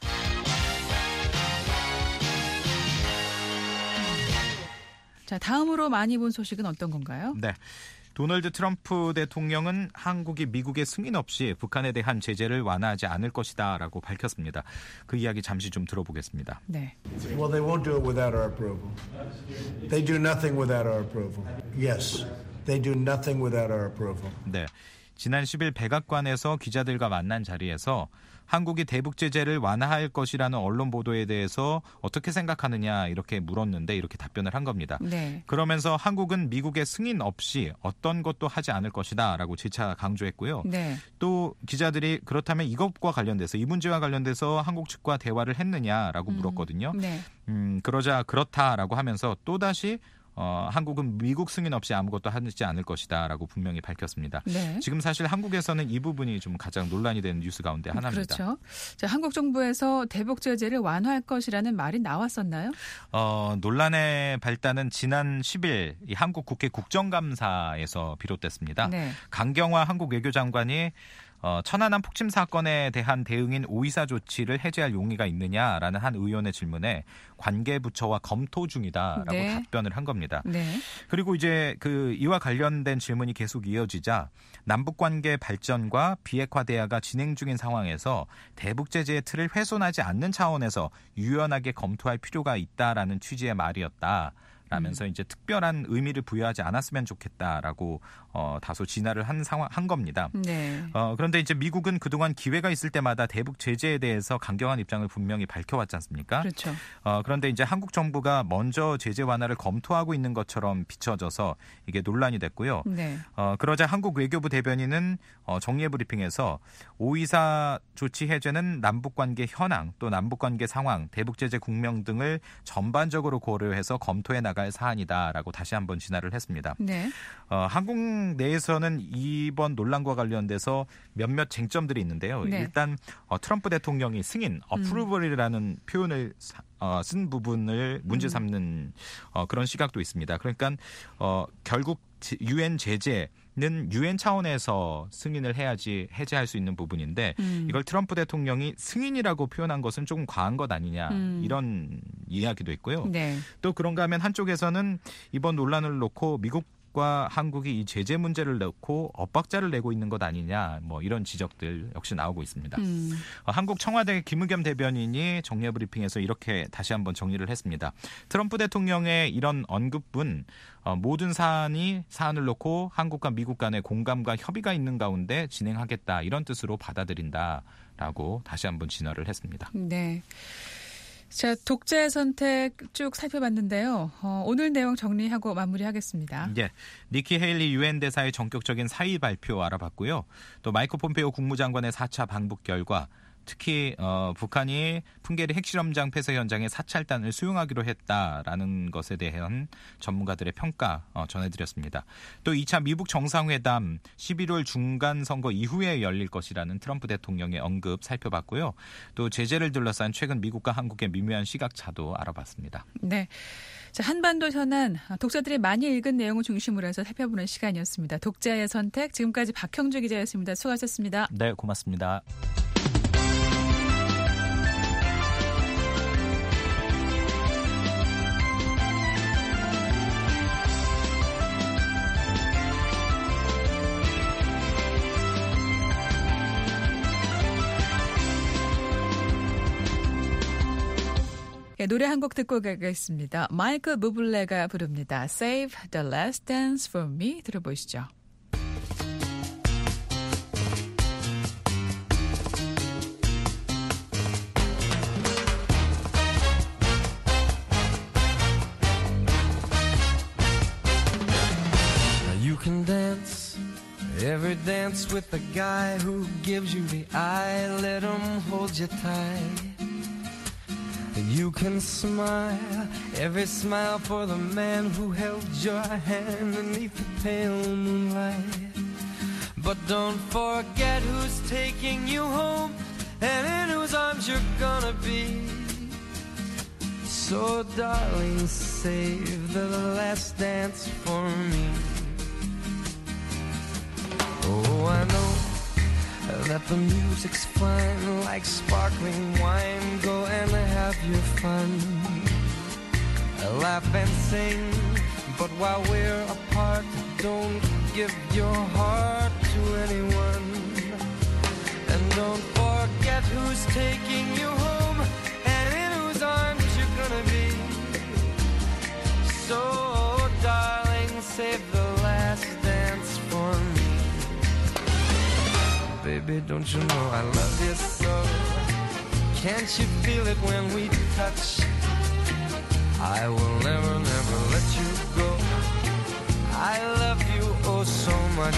자, 다음으로 많이 본 소식은 어떤 건가요? 네. 도널드 트럼프 대통령은 한국이 미국의 승인 없이 북한에 대한 제재를 완화하지 않을 것이다라고 밝혔습니다. 그 이야기 잠시 좀 들어보겠습니다. 네. Well, they won't do it without our approval. They do nothing without our approval. Yes, they do nothing without our approval. 네. 지난 십 일 백악관에서 기자들과 만난 자리에서 한국이 대북 제재를 완화할 것이라는 언론 보도에 대해서 어떻게 생각하느냐 이렇게 물었는데 이렇게 답변을 한 겁니다. 네. 그러면서 한국은 미국의 승인 없이 어떤 것도 하지 않을 것이다라고 재차 강조했고요. 네. 또 기자들이 그렇다면 이것과 관련돼서 이 문제와 관련돼서 한국 측과 대화를 했느냐라고 물었거든요. 네. 음, 그러자 그렇다라고 하면서 또다시 어, 한국은 미국 승인 없이 아무것도 하지 않을 것이다라고 분명히 밝혔습니다. 네. 지금 사실 한국에서는 이 부분이 좀 가장 논란이 되는 뉴스 가운데 하나입니다. 그렇죠. 자, 한국 정부에서 대북 제재를 완화할 것이라는 말이 나왔었나요? 어, 논란의 발단은 지난 십 일 이 한국 국회 국정감사에서 비롯됐습니다. 네. 강경화 한국 외교장관이 어, 천안함 폭침 사건에 대한 대응인 오이사 조치를 해제할 용의가 있느냐라는 한 의원의 질문에 관계 부처와 검토 중이다라고 네. 답변을 한 겁니다. 네. 그리고 이제 그 이와 관련된 질문이 계속 이어지자 남북 관계 발전과 비핵화 대화가 진행 중인 상황에서 대북 제재의 틀을 훼손하지 않는 차원에서 유연하게 검토할 필요가 있다라는 취지의 말이었다. 라면서 이제 특별한 의미를 부여하지 않았으면 좋겠다라고 어, 다소 진화를 한 상황 한 겁니다. 네. 어, 그런데 이제 미국은 그동안 기회가 있을 때마다 대북 제재에 대해서 강경한 입장을 분명히 밝혀왔지 않습니까? 그렇죠. 어, 그런데 이제 한국 정부가 먼저 제재 완화를 검토하고 있는 것처럼 비춰져서 이게 논란이 됐고요. 네. 어, 그러자 한국 외교부 대변인은 어, 정례 브리핑에서 오이사 조치 해제는 남북관계 현황 또 남북관계 상황, 대북제재 국명 등을 전반적으로 고려해서 검토해 나갈 사안이다라고 다시 한번 진화를 했습니다. 네. 어, 한국 내에서는 이번 논란과 관련돼서 몇몇 쟁점들이 있는데요. 네. 일단 어, 트럼프 대통령이 승인, 어프루벌이라는 표현을 사, 어, 쓴 부분을 문제 삼는 어, 그런 시각도 있습니다. 그러니까 어, 결국 유엔 제재는 유엔 차원에서 승인을 해야지 해제할 수 있는 부분인데 음. 이걸 트럼프 대통령이 승인이라고 표현한 것은 조금 과한 것 아니냐 음. 이런 이야기도 있고요. 네. 또 그런가 하면 한쪽에서는 이번 논란을 놓고 미국과 한국이 이 제재 문제를 놓고 엇박자를 내고 있는 것 아니냐 뭐 이런 지적들 역시 나오고 있습니다. 음. 어, 한국 청와대 김의겸 대변인이 정례 브리핑에서 이렇게 다시 한번 정리를 했습니다. 트럼프 대통령의 이런 언급은 어, 모든 사안이 사안을 놓고 한국과 미국 간의 공감과 협의가 있는 가운데 진행하겠다 이런 뜻으로 받아들인다라고 다시 한번 진화를 했습니다. 네. 자, 독자의 선택 쭉 살펴봤는데요. 어, 오늘 내용 정리하고 마무리하겠습니다. 예, 니키 헤일리 유엔 대사의 전격적인 사의 발표 알아봤고요. 또 마이크 폼페이오 국무장관의 사 차 방북 결과 특히 어, 북한이 풍계리 핵실험장 폐쇄 현장에 사찰단을 수용하기로 했다라는 것에 대한 전문가들의 평가 어, 전해드렸습니다. 또 이 차 미북 정상회담 십일월 중간 선거 이후에 열릴 것이라는 트럼프 대통령의 언급 살펴봤고요. 또 제재를 둘러싼 최근 미국과 한국의 미묘한 시각차도 알아봤습니다. 네. 자, 한반도 현안 독자들이 많이 읽은 내용을 중심으로 해서 살펴보는 시간이었습니다. 독자의 선택 지금까지 박형주 기자였습니다. 수고하셨습니다. 네, 고맙습니다. 네, 노래 한 곡 듣고 가겠습니다. 마이클 부블레가 부릅니다. Save the Last Dance for Me 들어보시죠. You can dance every dance with the guy who gives you the eye. Let him hold you tight. You can smile, every smile for the man who held your hand beneath the pale moonlight. But don't forget who's taking you home and in whose arms you're gonna be. So darling, save the last dance for me. Oh, I know that the music's fine, like sparkling wine. Go and have your fun, laugh and sing. But while we're apart, don't give your heart to anyone. And don't forget who's taking you home and in whose arms you're gonna be. So, darling, save the last dance for me. Baby, don't you know I love you so? Can't you feel it when we touch? I will never, never let you go. I love you oh so much.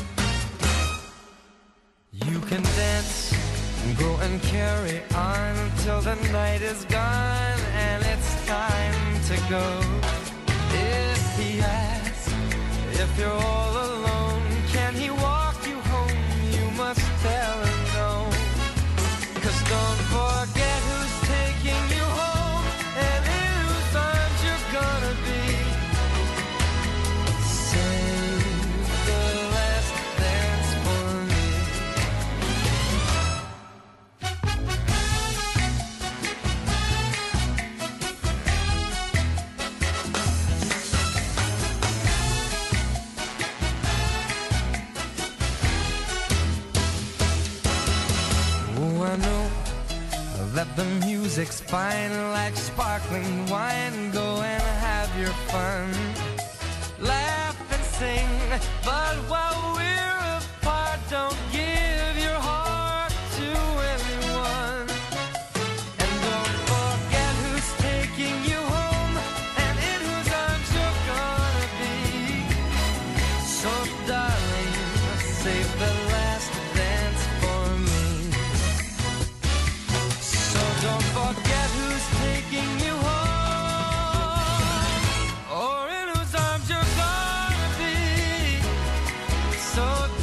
You can dance, go and carry on till the night is gone and it's time to go. If he asks if you're all alone, can he walk you home? You must tell him no. 'Cause don't forget who's taking you home and in whose arms you're gonna be. Save the last dance for me. Oh, I know that the music's fine, like sparkling wine. Go and have your fun, laugh and sing. But while we're apart, don't give your heart to anyone. And don't forget who's taking you home and in whose arms you're gonna be. So darling, save the last dance for me. So don't forget who's taking you home or in whose arms you're gonna be. So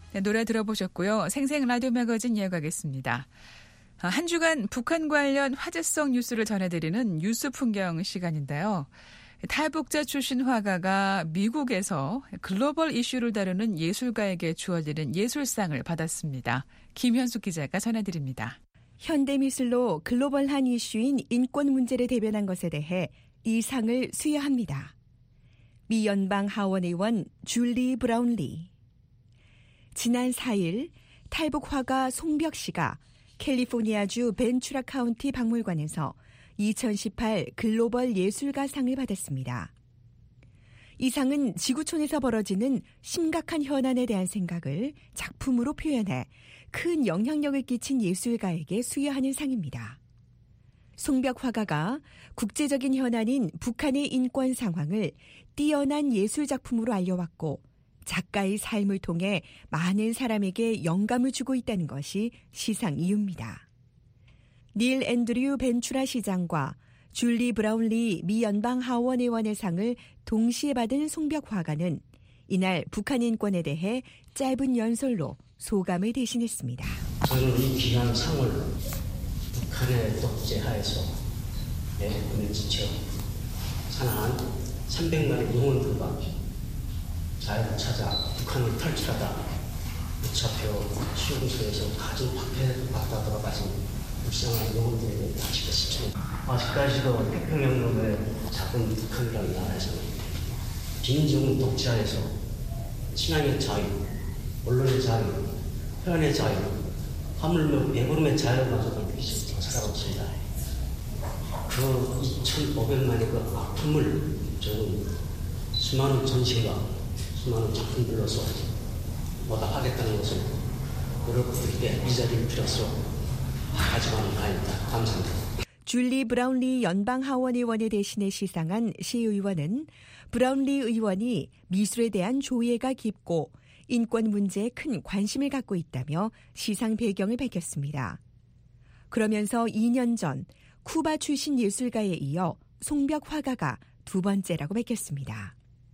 네, 노래 들어보셨고요. 생생 라디오 매거진 이어가겠습니다. 한 주간 북한 관련 화제성 뉴스를 전해드리는 뉴스 풍경 시간인데요. 탈북자 출신 화가가 미국에서 글로벌 이슈를 다루는 예술가에게 주어지는 예술상을 받았습니다. 김현숙 기자가 전해드립니다. 현대미술로 글로벌한 이슈인 인권 문제를 대변한 것에 대해 이 상을 수여합니다. 미 연방 하원 의원 줄리 브라운리. 지난 사 일 탈북 화가 송벽 씨가 캘리포니아주 벤추라 카운티 박물관에서 이천십팔 글로벌 예술가상을 받았습니다. 이 상은 지구촌에서 벌어지는 심각한 현안에 대한 생각을 작품으로 표현해 큰 영향력을 끼친 예술가에게 수여하는 상입니다. 송벽 화가가 국제적인 현안인 북한의 인권 상황을 뛰어난 예술 작품으로 알려왔고 작가의 삶을 통해 많은 사람에게 영감을 주고 있다는 것이 시상 이유입니다. 닐 앤드류 벤추라 시장과 줄리 브라운리 미 연방 하원 의원의 상을 동시에 받은 송벽 화가는 이날 북한 인권에 대해 짧은 연설로 소감을 대신했습니다. 저는 이 귀한 상을 북한의 독재하에서 내 꿈을 지쳐 사나한 삼백만의 영혼들과 자유를 찾아 북한을 탈출하다 붙잡혀 수용소에서 가진 박해받다 돌아가신 불쌍한 영혼들에게 바치고 싶습니다. 아직까지도 태평양놈의 작은 북한이라는 나라에서는 김정은 독재하에서 신앙의 자유, 언론의 자유, 표현의 자유, 하물며 배부름의 자유마저도 누리지 못하고 살아가고 있습니다. 그 이천오백만의 그 아픔을 저는 수많은 전시와 수많은 작품들로서 보답하겠다는 것을 여러분들께 이 자리를 빌어서 가져가는 바입니다. 감사합니다. 줄리 브라운리 연방 하원 의원에 대신해 시상한 시의원은 브라운리 의원이 미술에 대한 조예가 깊고 인권 문제에 큰 관심을 갖고 있다며 시상 배경을 밝혔습니다. 그러면서 이 년 전 쿠바 출신 예술가에 이어 송벽 화가가 두 번째라고 밝혔습니다.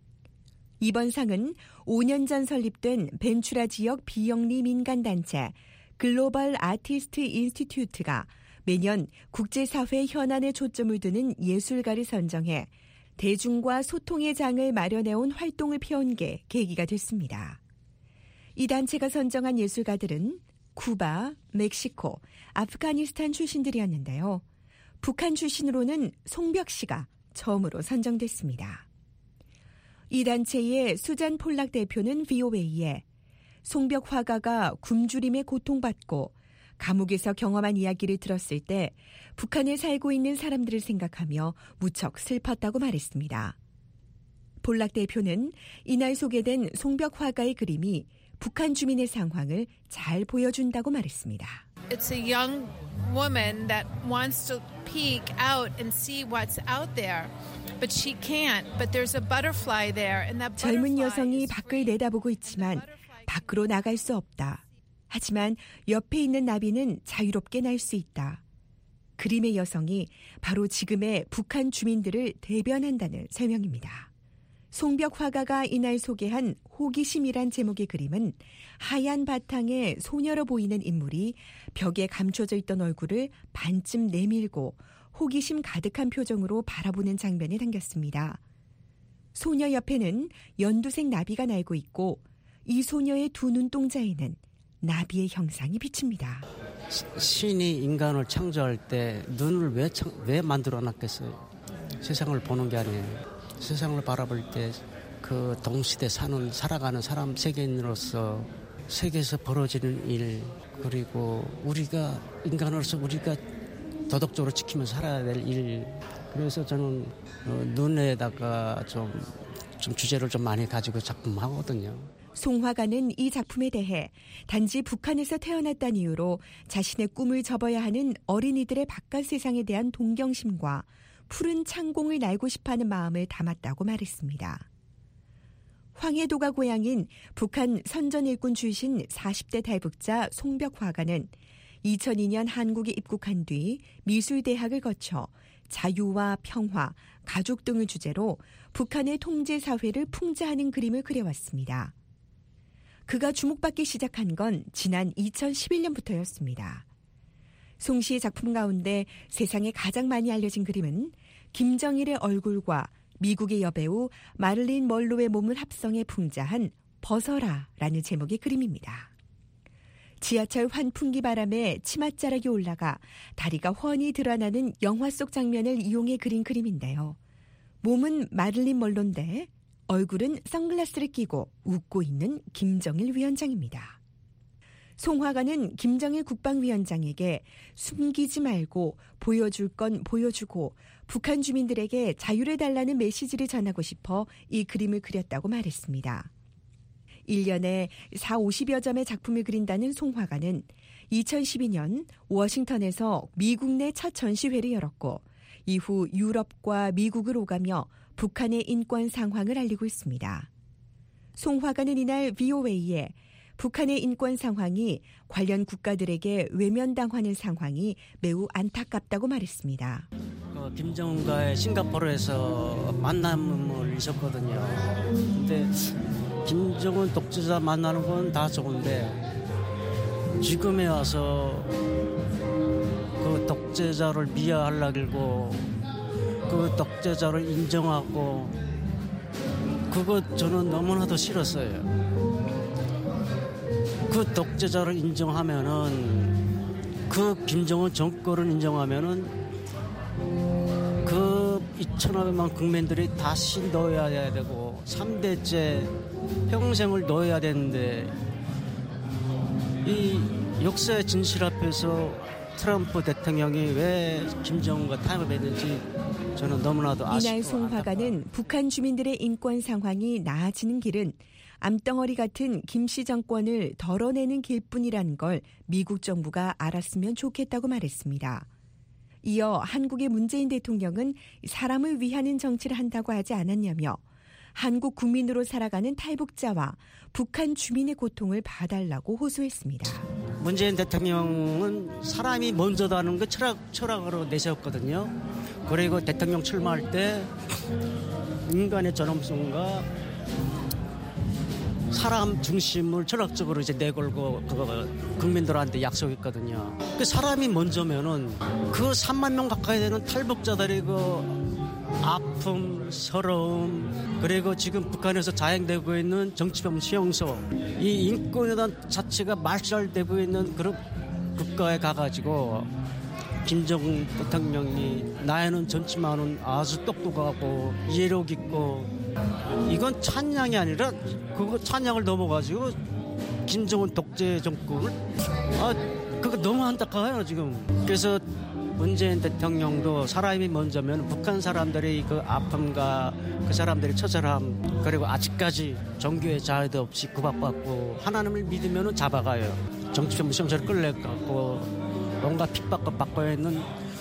이번 상은 오 년 전 설립된 벤추라 지역 비영리 민간단체 글로벌 아티스트 인스티튜트가 매년 국제사회 현안에 초점을 두는 예술가를 선정해 대중과 소통의 장을 마련해온 활동을 펴온 게 계기가 됐습니다. 이 단체가 선정한 예술가들은 쿠바, 멕시코, 아프가니스탄 출신들이었는데요. 북한 출신으로는 송벽 씨가 처음으로 선정됐습니다. 이 단체의 수잔 폴락 대표는 브이오에이에 송벽 화가가 굶주림에 고통받고 감옥에서 경험한 이야기를 들었을 때 북한에 살고 있는 사람들을 생각하며 무척 슬펐다고 말했습니다. 폴락 대표는 이날 소개된 송벽 화가의 그림이 북한 주민의 상황을 잘 보여준다고 말했습니다. It's a young woman that wants to peek out and see what's out there. But she can't. But there's a butterfly there and that 젊은 여성이 밖을 내다보고 있지만 밖으로 나갈 수 없다. 하지만 옆에 있는 나비는 자유롭게 날 수 있다. 그림의 여성이 바로 지금의 북한 주민들을 대변한다는 설명입니다. 송벽 화가가 이날 소개한 호기심이란 제목의 그림은 하얀 바탕에 소녀로 보이는 인물이 벽에 감춰져 있던 얼굴을 반쯤 내밀고 호기심 가득한 표정으로 바라보는 장면이 담겼습니다. 소녀 옆에는 연두색 나비가 날고 있고 이 소녀의 두 눈동자에는 나비의 형상이 비칩니다. 신이 인간을 창조할 때 눈을 왜, 창, 왜 만들어놨겠어요? 세상을 보는 게 아니에요. 세상을 바라볼 때 그 동시대 사는 살아가는 사람 세계인으로서 세계에서 벌어지는 일 그리고 우리가 인간으로서 우리가 도덕적으로 지키면서 살아야 될 일. 그래서 저는 어, 눈에다가 좀, 좀 주제를 좀 많이 가지고 작품하거든요. 송 화가는 이 작품에 대해 단지 북한에서 태어났다는 이유로 자신의 꿈을 접어야 하는 어린이들의 바깥 세상에 대한 동경심과 푸른 창공을 날고 싶어하는 마음을 담았다고 말했습니다. 황해도가 고향인 북한 선전일군 출신 사십 대 탈북자 송벽 화가는 이천이 년 한국에 입국한 뒤 미술대학을 거쳐 자유와 평화, 가족 등을 주제로 북한의 통제 사회를 풍자하는 그림을 그려왔습니다. 그가 주목받기 시작한 건 지난 이천십일 년부터였습니다. 송 씨의 작품 가운데 세상에 가장 많이 알려진 그림은 김정일의 얼굴과 미국의 여배우 마릴린 먼로의 몸을 합성해 풍자한 벗어라라는 제목의 그림입니다. 지하철 환풍기 바람에 치맛자락이 올라가 다리가 훤히 드러나는 영화 속 장면을 이용해 그린 그림인데요. 몸은 마릴린 먼로인데 얼굴은 선글라스를 끼고 웃고 있는 김정일 위원장입니다. 송 화가는 김정일 국방위원장에게 숨기지 말고 보여줄 건 보여주고 북한 주민들에게 자유를 달라는 메시지를 전하고 싶어 이 그림을 그렸다고 말했습니다. 일 년에 사오십여 점의 작품을 그린다는 송 화가는 이천십이 년 워싱턴에서 미국 내 첫 전시회를 열었고 이후 유럽과 미국을 오가며 북한의 인권 상황을 알리고 있습니다. 송 화가는 이날 브이오에이에 북한의 인권 상황이 관련 국가들에게 외면당하는 상황이 매우 안타깝다고 말했습니다. 그 김정은과의 싱가포르에서 만남을 있었거든요. 근데 김정은 독재자 만나는 건 다 좋은데 지금에 와서 그 독재자를 미화하려고 그 독재자를 인정하고 그거 저는 너무나도 싫었어요. 그 독재자를 인정하면은 그 김정은 정권을 인정하면은 그 이천오백만 국민들이 다시 넣어야 되고 삼 대째 평생을 넣어야 되는데 이 역사의 진실 앞에서 트럼프 대통령이 왜 김정은과 타협했는지 저는 너무나도 아쉽고 이날 송 화가는 북한 주민들의 인권 상황이 나아지는 길은 암덩어리 같은 김씨 정권을 덜어내는 길뿐이라는 걸 미국 정부가 알았으면 좋겠다고 말했습니다. 이어 한국의 문재인 대통령은 사람을 위하는 정치를 한다고 하지 않았냐며 한국 국민으로 살아가는 탈북자와 북한 주민의 고통을 봐달라고 호소했습니다. 문재인 대통령은 사람이 먼저다는 거 철학, 철학으로 내세웠거든요. 그리고 대통령 출마할 때 인간의 존엄성과 사람 중심을 철학적으로 이제 내걸고 그거 국민들한테 약속했거든요. 그 사람이 먼저면은 그 삼만 명 가까이 되는 탈북자들이 그 아픔, 서러움, 그리고 지금 북한에서 자행되고 있는 정치범 수용소, 이 인권이라는 자체가 말살되고 있는 그런 국가에 가가지고 김정은 대통령이 나이는 젊지만은 아주 똑똑하고 이해력 있고 이건 찬양이 아니라 그거 찬양을 넘어가지고 김정은 독재 정권을 아 그거 너무 안타까워요 지금. 그래서 문재인 대통령도 사람이 먼저면 북한 사람들의 그 아픔과 그 사람들의 처절함 그리고 아직까지 종교의 자유도 없이 구박받고 하나님을 믿으면 잡아가요. 정치범 수용소를 끌려가고 뭔가 핍박과 받고 있는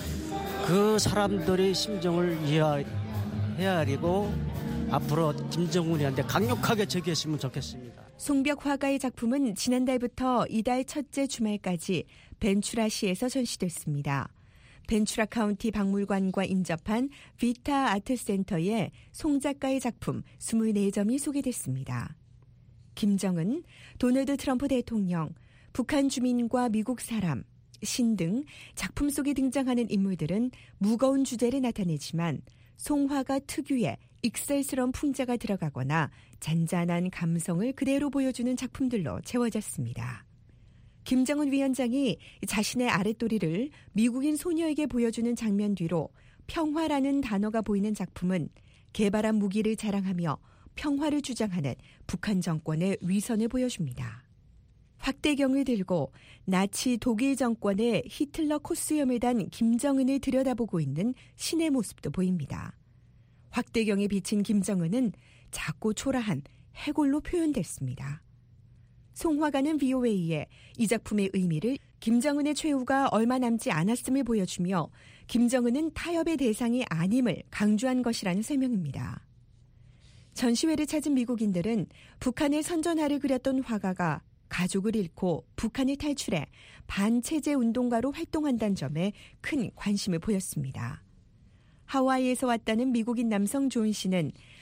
그 사람들의 심정을 이해해야 하고 앞으로 김정은이한테 강력하게 제기했으면 좋겠습니다. 송벽 화가의 작품은 지난달부터 이달 첫째 주말까지 벤추라시에서 전시됐습니다. 벤추라 카운티 박물관과 인접한 비타 아트센터에 송 작가의 작품 이십사 점이 소개됐습니다. 김정은, 도널드 트럼프 대통령, 북한 주민과 미국 사람, 신 등 작품 속에 등장하는 인물들은 무거운 주제를 나타내지만 송화가 특유의 익살스러운 풍자가 들어가거나 잔잔한 감성을 그대로 보여주는 작품들로 채워졌습니다. 김정은 위원장이 자신의 아랫도리를 미국인 소녀에게 보여주는 장면 뒤로 평화라는 단어가 보이는 작품은 개발한 무기를 자랑하며 평화를 주장하는 북한 정권의 위선을 보여줍니다. 확대경을 들고 나치 독일 정권의 히틀러 코스염을 단 김정은을 들여다보고 있는 신의 모습도 보입니다. 확대경에 비친 김정은은 작고 초라한 해골로 표현됐습니다. 송 화가는 브이오에이에 이 작품의 의미를 김정은의 최후가 얼마 남지 않았음을 보여주며 김정은은 타협의 대상이 아님을 강조한 것이라는 설명입니다. 전시회를 찾은 미국인들은 북한의 선전화를 그렸던 화가가 가족을 잃고 북한을 탈출해 반체제 운동가로 활동한다는 점에 큰 관심을 보였습니다. 하와이에서 왔다는 미국인 남성 존 씨는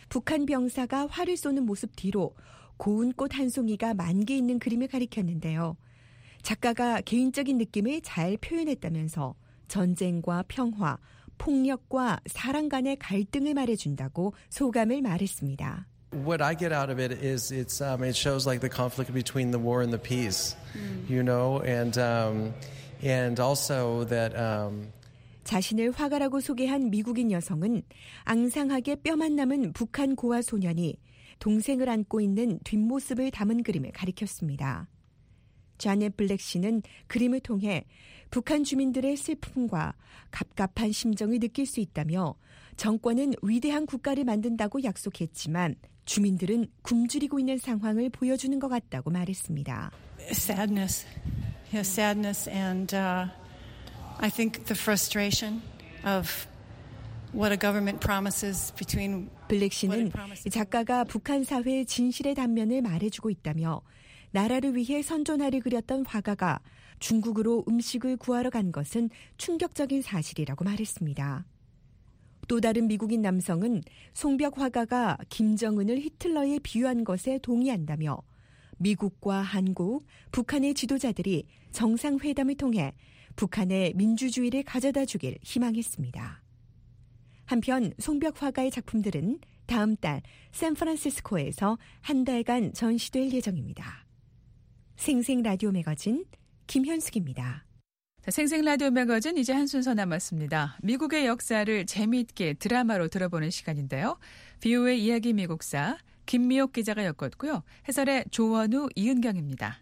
북한 병사가 활을 쏘는 모습 뒤로 고운 꽃 한 송이가 만개 있는 그림을 가리켰는데요. 작가가 개인적인 느낌을 잘 표현했다면서 전쟁과 평화, 폭력과 사랑 간의 갈등을 말해준다고 소감을 말했습니다. What I get out of it is it's um, it shows like the conflict between the war and the peace, mm. you know, and um, and also that. Um, 자신을 화가라고 소개한 미국인 여성은 앙상하게 뼈만 남은 북한 고아 소년이 동생을 안고 있는 뒷모습을 담은 그림을 가리켰습니다. 자넷 블랙 씨는 그림을 통해 북한 주민들의 슬픔과 갑갑한 심정을 느낄 수 있다며 정권은 위대한 국가를 만든다고 약속했지만 주민들은 굶주리고 있는 상황을 보여주는 것 같다고 말했습니다. Sadness, yes, sadness, and uh, I think the frustration of what a government promises between. 블랙 씨는 작가가 북한 사회의 진실의 단면을 말해주고 있다며 나라를 위해 선전화를 그렸던 화가가 중국으로 음식을 구하러 간 것은 충격적인 사실이라고 말했습니다. 또 다른 미국인 남성은 송벽 화가가 김정은을 히틀러에 비유한 것에 동의한다며 미국과 한국, 북한의 지도자들이 정상회담을 통해 북한의 민주주의를 가져다 주길 희망했습니다. 한편 송벽 화가의 작품들은 다음 달 샌프란시스코에서 한 달간 전시될 예정입니다. 생생 라디오 매거진 김현숙입니다. 생생 라디오 매거진 이제 한 순서 남았습니다. 미국의 역사를 재미있게 드라마로 들어보는 시간인데요. 비오에이 이야기 미국사 김미옥 기자가 엮었고요. 해설의 조원우, 이은경입니다.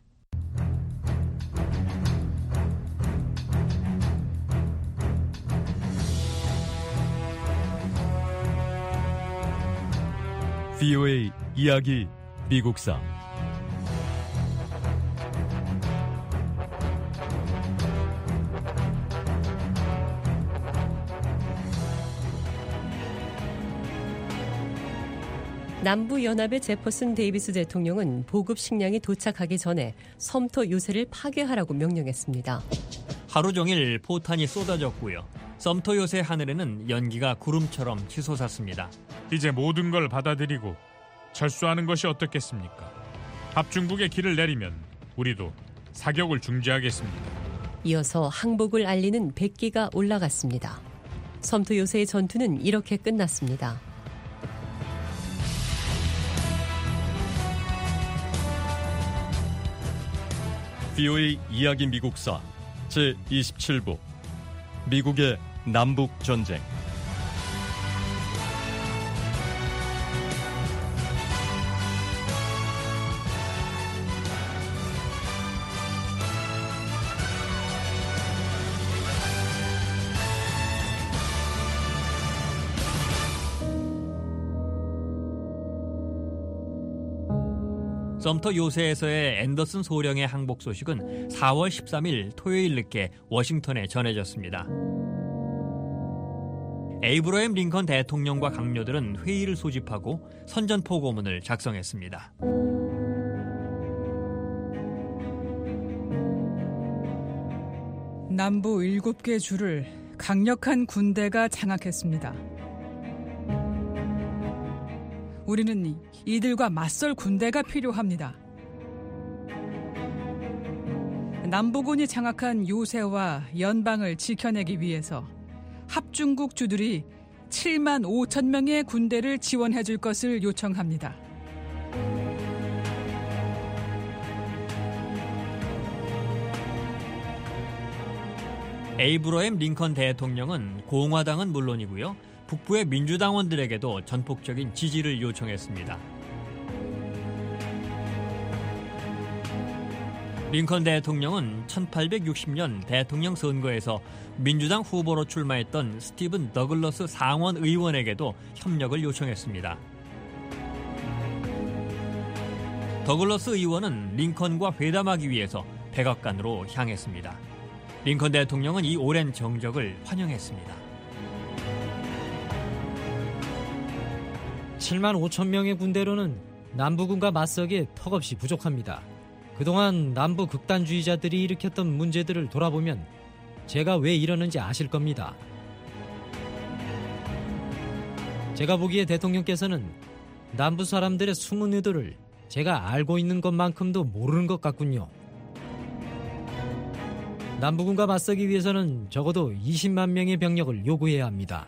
비오에이 이야기 미국사 남부연합의 제퍼슨 데이비스 대통령은 보급 식량이 도착하기 전에 섬터 요새를 파괴하라고 명령했습니다. 하루 종일 포탄이 쏟아졌고요. 섬터 요새 하늘에는 연기가 구름처럼 치솟았습니다. 이제 모든 걸 받아들이고 철수하는 것이 어떻겠습니까? 합중국의 길을 내리면 우리도 사격을 중지하겠습니다. 이어서 항복을 알리는 백기가 올라갔습니다. 섬터 요새의 전투는 이렇게 끝났습니다. 비오에이 이야기 미국사 제이십칠 부 미국의 남북전쟁. 섬터 요새에서의 앤더슨 소령의 항복 소식은 사월 십삼일 토요일 늦게 워싱턴에 전해졌습니다. 에이브러햄 링컨 대통령과 강요들은 회의를 소집하고 선전포고문을 작성했습니다. 남부 일곱 개 주를 강력한 군대가 장악했습니다. 우리는 이들과 맞설 군대가 필요합니다. 남부군이 장악한 요새와 연방을 지켜내기 위해서 합중국 주들이 칠만 오천 명의 군대를 지원해 줄 것을 요청합니다. 에이브러햄 링컨 대통령은 공화당은 물론이고요. 북부의 민주당원들에게도 전폭적인 지지를 요청했습니다. 링컨 대통령은 천팔백육십 년 대통령 선거에서 민주당 후보로 출마했던 스티븐 더글러스 상원 의원에게도 협력을 요청했습니다. 더글러스 의원은 링컨과 회담하기 위해서 백악관으로 향했습니다. 링컨 대통령은 이 오랜 정적을 환영했습니다. 칠만 오천 명의 군대로는 남부군과 맞서기에 턱없이 부족합니다. 그동안 남부 극단주의자들이 일으켰던 문제들을 돌아보면 제가 왜 이러는지 아실 겁니다. 제가 보기에 대통령께서는 남부 사람들의 숨은 의도를 제가 알고 있는 것만큼도 모르는 것 같군요. 남부군과 맞서기 위해서는 적어도 이십만 명의 병력을 요구해야 합니다.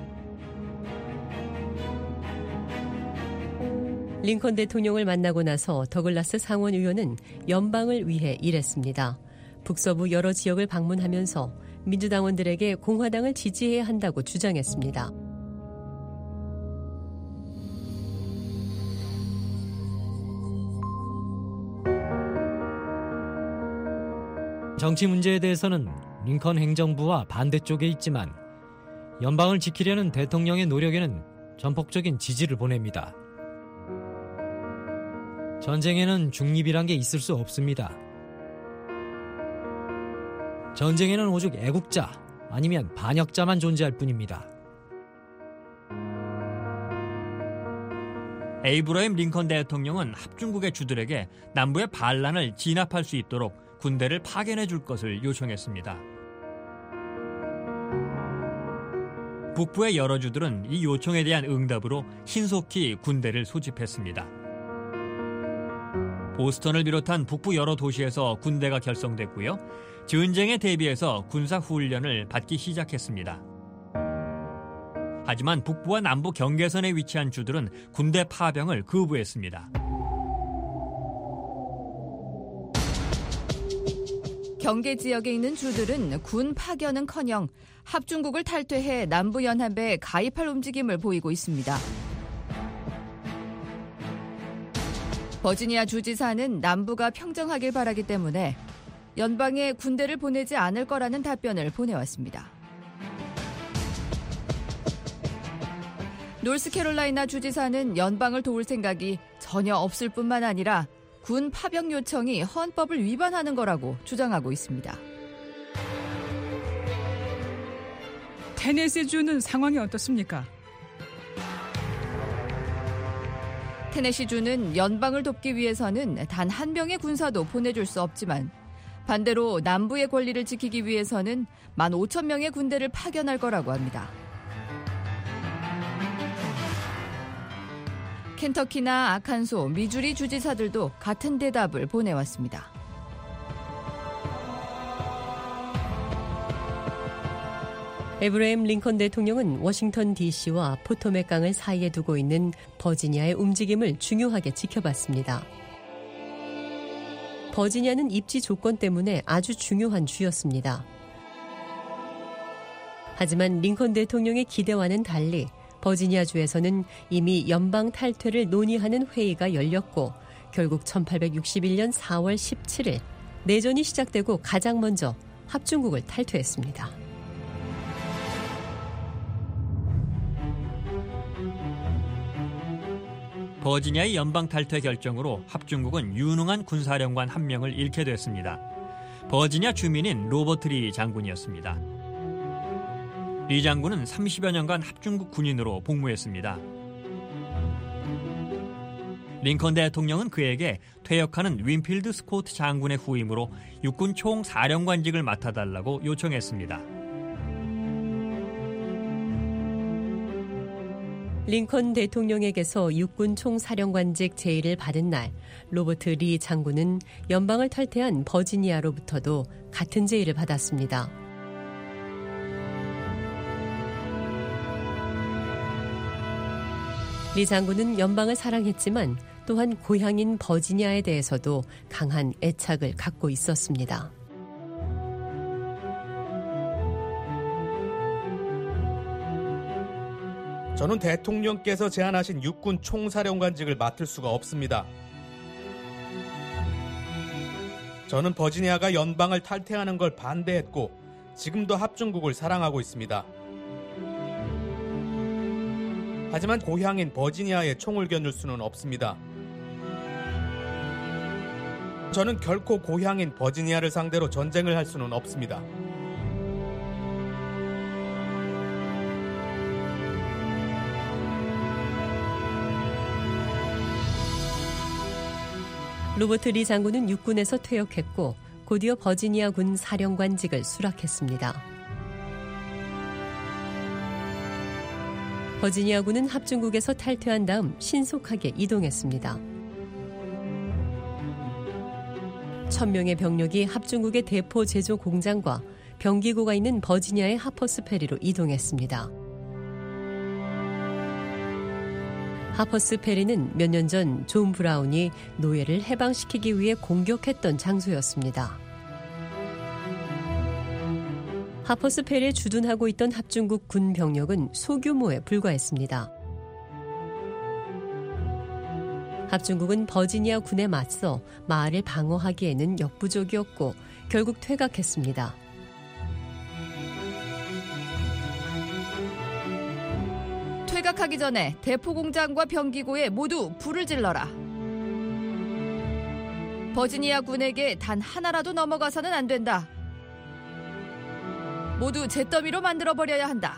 링컨 대통령을 만나고 나서 더글라스 상원 의원은 연방을 위해 일했습니다. 북서부 여러 지역을 방문하면서 민주당원들에게 공화당을 지지해야 한다고 주장했습니다. 정치 문제에 대해서는 링컨 행정부와 반대쪽에 있지만 연방을 지키려는 대통령의 노력에는 전폭적인 지지를 보냅니다. 전쟁에는 중립이란 게 있을 수 없습니다. 전쟁에는 오직 애국자 아니면 반역자만 존재할 뿐입니다. 에이브러임 링컨 대통령은 합중국의 주들에게 남부의 반란을 진압할 수 있도록 군대를 파견해 줄 것을 요청했습니다. 북부의 여러 주들은 이 요청에 대한 응답으로 신속히 군대를 소집했습니다. 보스턴을 비롯한 북부 여러 도시에서 군대가 결성됐고요. 전쟁에 대비해서 군사훈련을 받기 시작했습니다. 하지만 북부와 남부 경계선에 위치한 주들은 군대 파병을 거부했습니다. 경계 지역에 있는 주들은 군 파견은커녕 합중국을 탈퇴해 남부연합에 가입할 움직임을 보이고 있습니다. 버지니아 주지사는 남부가 평정하길 바라기 때문에 연방에 군대를 보내지 않을 거라는 답변을 보내왔습니다. 노스캐롤라이나 주지사는 연방을 도울 생각이 전혀 없을 뿐만 아니라 군 파병 요청이 헌법을 위반하는 거라고 주장하고 있습니다. 테네시주는 상황이 어떻습니까? 테네시주는 연방을 돕기 위해서는 단 한 명의 군사도 보내줄 수 없지만 반대로 남부의 권리를 지키기 위해서는 만 오천 명의 군대를 파견할 거라고 합니다. 켄터키나 아칸소, 미주리 주지사들도 같은 대답을 보내왔습니다. 에브러임 링컨 대통령은 워싱턴 디씨와 포토맥 강을 사이에 두고 있는 버지니아의 움직임을 중요하게 지켜봤습니다. 버지니아는 입지 조건 때문에 아주 중요한 주였습니다. 하지만 링컨 대통령의 기대와는 달리 버지니아주에서는 이미 연방 탈퇴를 논의하는 회의가 열렸고 결국 천팔백육십일 년 사월 십칠일 내전이 시작되고 가장 먼저 합중국을 탈퇴했습니다. 버지니아의 연방 탈퇴 결정으로 합중국은 유능한 군사령관 한 명을 잃게 됐습니다. 버지니아 주민인 로버트 리 장군이었습니다. 리 장군은 삼십여 년간 합중국 군인으로 복무했습니다. 링컨 대통령은 그에게 퇴역하는 윈필드 스코트 장군의 후임으로 육군 총사령관직을 맡아달라고 요청했습니다. 링컨 대통령에게서 육군 총사령관직 제의를 받은 날, 로버트 리 장군은 연방을 탈퇴한 버지니아로부터도 같은 제의를 받았습니다. 리 장군은 연방을 사랑했지만 또한 고향인 버지니아에 대해서도 강한 애착을 갖고 있었습니다. 저는 대통령께서 제안하신 육군 총사령관직을 맡을 수가 없습니다. 저는 버지니아가 연방을 탈퇴하는 걸 반대했고 지금도 합중국을 사랑하고 있습니다. 하지만 고향인 버지니아에 총을 겨눌 수는 없습니다. 저는 결코 고향인 버지니아를 상대로 전쟁을 할 수는 없습니다. 로버트 리 장군은 육군에서 퇴역했고 곧이어 버지니아 군 사령관직을 수락했습니다. 버지니아군은 합중국에서 탈퇴한 다음 신속하게 이동했습니다. 천 명의 병력이 합중국의 대포 제조 공장과 병기고가 있는 버지니아의 하퍼스 페리로 이동했습니다. 하퍼스 페리는 몇 년 전 존 브라운이 노예를 해방시키기 위해 공격했던 장소였습니다. 하퍼스 페리에 주둔하고 있던 합중국 군 병력은 소규모에 불과했습니다. 합중국은 버지니아 군에 맞서 마을을 방어하기에는 역부족이었고 결국 퇴각했습니다. 퇴각하기 전에 대포 공장과 병기고에 모두 불을 질러라. 버지니아 군에게 단 하나라도 넘어가서는 안 된다. 모두 잿더미로 만들어버려야 한다.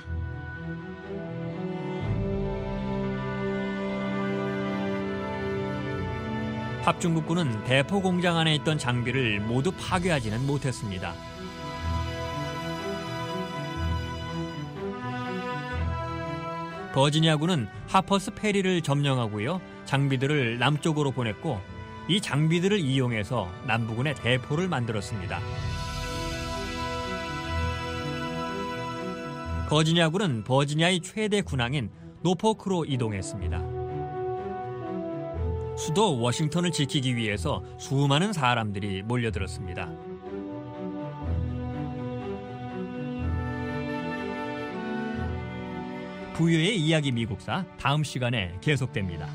합중국군은 대포 공장 안에 있던 장비를 모두 파괴하지는 못했습니다. 버지니아군은 하퍼스 페리를 점령하고요, 장비들을 남쪽으로 보냈고 이 장비들을 이용해서 남부군의 대포를 만들었습니다. 버지니아군은 버지니아의 최대 군항인 노포크로 이동했습니다. 수도 워싱턴을 지키기 위해서 수많은 사람들이 몰려들었습니다. 부유의 이야기 미국사 다음 시간에 계속됩니다.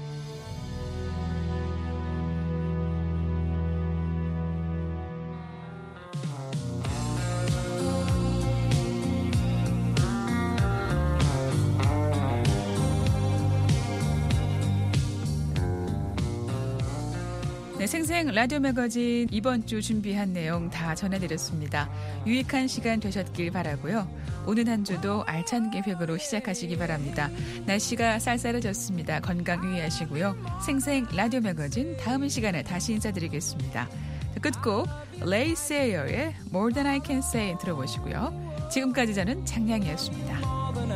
네, 생생 라디오 매거진 이번 주 준비한 내용 다 전해드렸습니다. 유익한 시간 되셨길 바라고요. 오는 한 주도 알찬 계획으로 시작하시기 바랍니다. 날씨가 쌀쌀해졌습니다. 건강 유의하시고요. 생생 라디오 매거진 다음 시간에 다시 인사드리겠습니다. 끝곡 레이 세이어의 More Than I Can Say 들어보시고요. 지금까지 저는 장량이었습니다.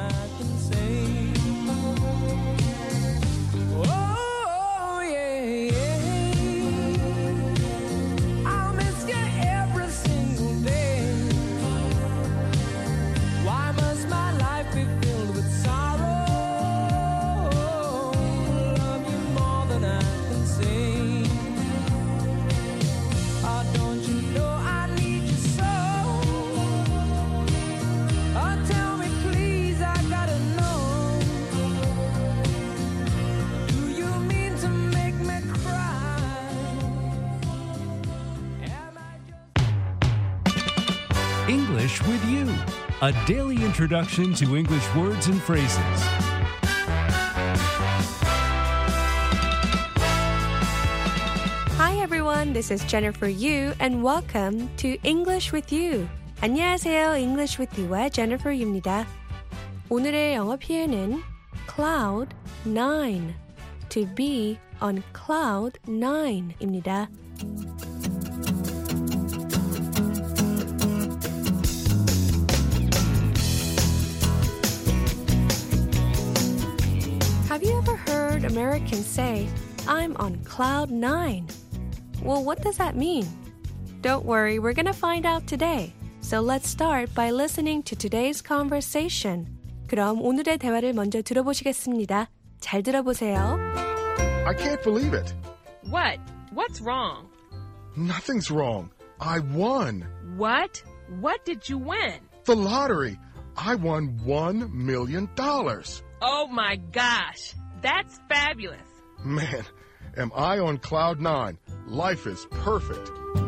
English with you, a daily introduction to English words and phrases. Hi everyone, this is Jennifer Yu and welcome to English with You. 안녕하세요, English with You의 Jennifer Yu입니다. 오늘의 영어 표현은 cloud nine, to be on cloud nine입니다. Have you ever heard Americans say, I'm on cloud nine? Well, what does that mean? Don't worry, we're going to find out today. So let's start by listening to today's conversation. 그럼 오늘의 대화를 먼저 들어보시겠습니다. 잘 들어보세요. I can't believe it. What? What's wrong? Nothing's wrong. I won. What? What did you win? The lottery. I won one million dollars. Oh my gosh, that's fabulous. Man, am I on cloud nine. Life is perfect.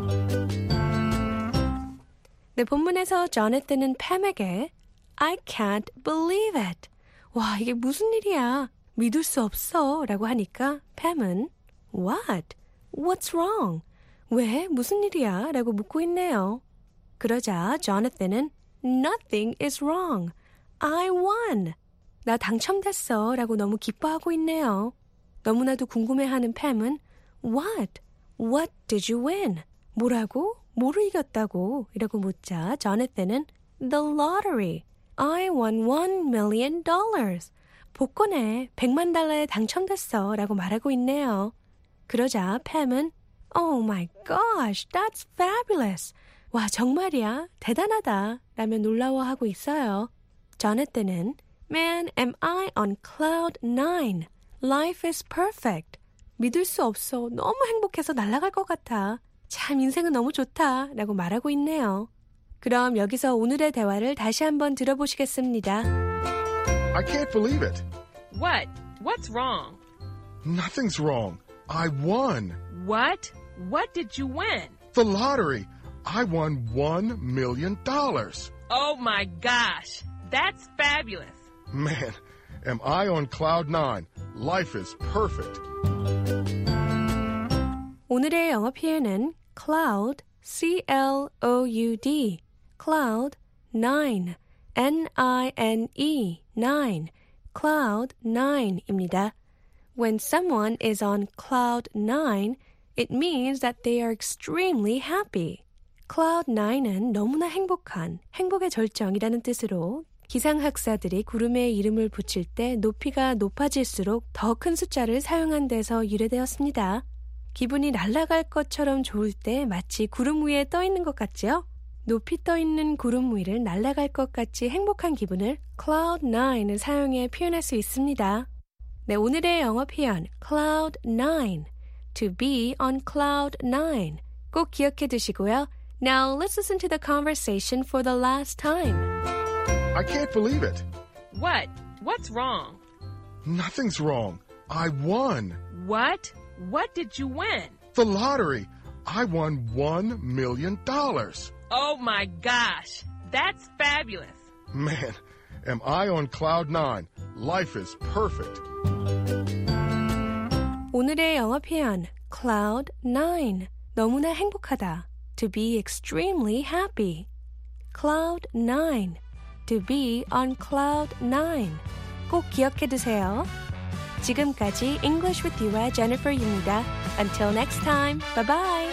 네, 본문에서 조나단은 팸에게 I can't believe it. 와, 이게 무슨 일이야. 믿을 수 없어. 라고 하니까 팸은 What? What's wrong? 왜? 무슨 일이야? 라고 묻고 있네요. 그러자 조나단은 Nothing is wrong. I won. 나 당첨됐어 라고 너무 기뻐하고 있네요. 너무나도 궁금해하는 팸은 What? What did you win? 뭐라고? 뭐를 이겼다고? 이라고 묻자 조나단은 The lottery. I won one million dollars. 복권에 백만 달러에 당첨됐어 라고 말하고 있네요. 그러자 팸은 Oh my gosh, that's fabulous. 와, 정말이야. 대단하다. 라며 놀라워하고 있어요. 조나단은 Man, am I on cloud nine? Life is perfect. 믿을 수 없어. 너무 행복해서 날아갈 것 같아. 참 인생은 너무 좋다. 라고 말하고 있네요. 그럼 여기서 오늘의 대화를 다시 한번 들어보시겠습니다. I can't believe it. What? What's wrong? Nothing's wrong. I won. What? What did you win? The lottery. I won one million dollars. Oh my gosh. That's fabulous. Man, am I on cloud nine. Life is perfect. 오늘의 영어 표현은 cloud, C L O U D, cloud nine, N I N E, nine, cloud nine입니다. When someone is on cloud nine, it means that they are extremely happy. cloud nine은 너무나 행복한, 행복의 절정이라는 뜻으로 기상학사들이 구름에 이름을 붙일 때 높이가 높아질수록 더 큰 숫자를 사용한 데서 유래되었습니다. 기분이 날아갈 것처럼 좋을 때 마치 구름 위에 떠 있는 것 같죠? 높이 떠 있는 구름 위를 날아갈 것 같이 행복한 기분을 cloud nine을 사용해 표현할 수 있습니다. 네, 오늘의 영어 표현 cloud nine, to be on cloud nine 꼭 기억해 두시고요. Now let's listen to the conversation for the last time. I can't believe it. What? What's wrong? Nothing's wrong. I won. What? What did you win? The lottery. I won one million dollars. Oh my gosh. That's fabulous. Man, am I on cloud nine. Life is perfect. 오늘의 영어 표현 cloud nine, 너무나 행복하다. To be extremely happy. cloud nine, to be on cloud nine. 꼭 기억해 두세요. 지금까지 English with You와 Jennifer Yu입니다. Until next time, bye bye.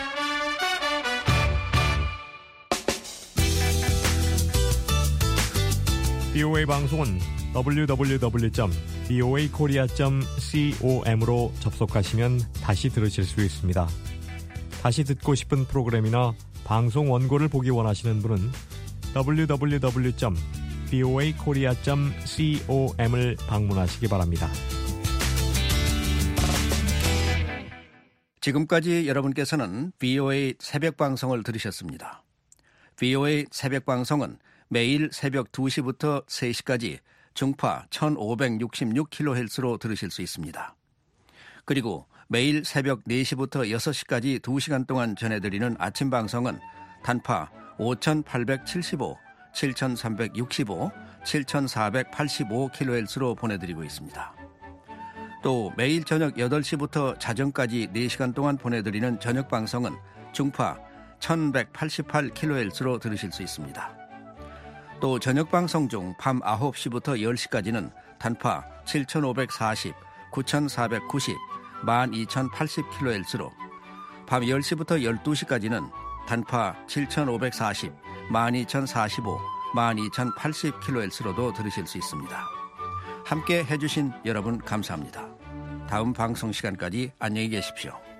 비오에이 방송은 더블유 더블유 더블유 점 비오에이 코리아 점 com으로 접속하시면 다시 들으실 수 있습니다. 다시 듣고 싶은 프로그램이나 방송 원고를 보기 원하시는 분은 더블유 더블유 더블유 점 비오에이 코리아 점 com을 방문하시기 바랍니다. 지금까지 여러분께서는 비오에이 새벽 방송을 들으셨습니다. 비오에이 새벽 방송은 매일 새벽 두 시부터 세 시까지 중파 천오백육십육 킬로헤르츠로 들으실 수 있습니다. 그리고 매일 새벽 네 시부터 여섯 시까지 두 시간 동안 전해드리는 아침 방송은 단파 오천팔백칠십오, 칠천삼백육십오, 칠천사백팔십오 킬로헤르츠로 보내드리고 있습니다. 또 매일 저녁 여덟 시부터 자정까지 네 시간 동안 보내드리는 저녁 방송은 중파 천백팔십팔 킬로헤르츠로 들으실 수 있습니다. 또 저녁 방송 중 밤 아홉 시부터 열 시까지는 단파 칠천오백사십, 구천사백구십, 만 이천팔십 킬로헤르츠로, 밤 열 시부터 열두 시까지는 단파 칠천오백사십, 만 이천사십오, 만 이천팔십 킬로헤르츠로도 들으실 수 있습니다. 함께 해주신 여러분 감사합니다. 다음 방송 시간까지 안녕히 계십시오.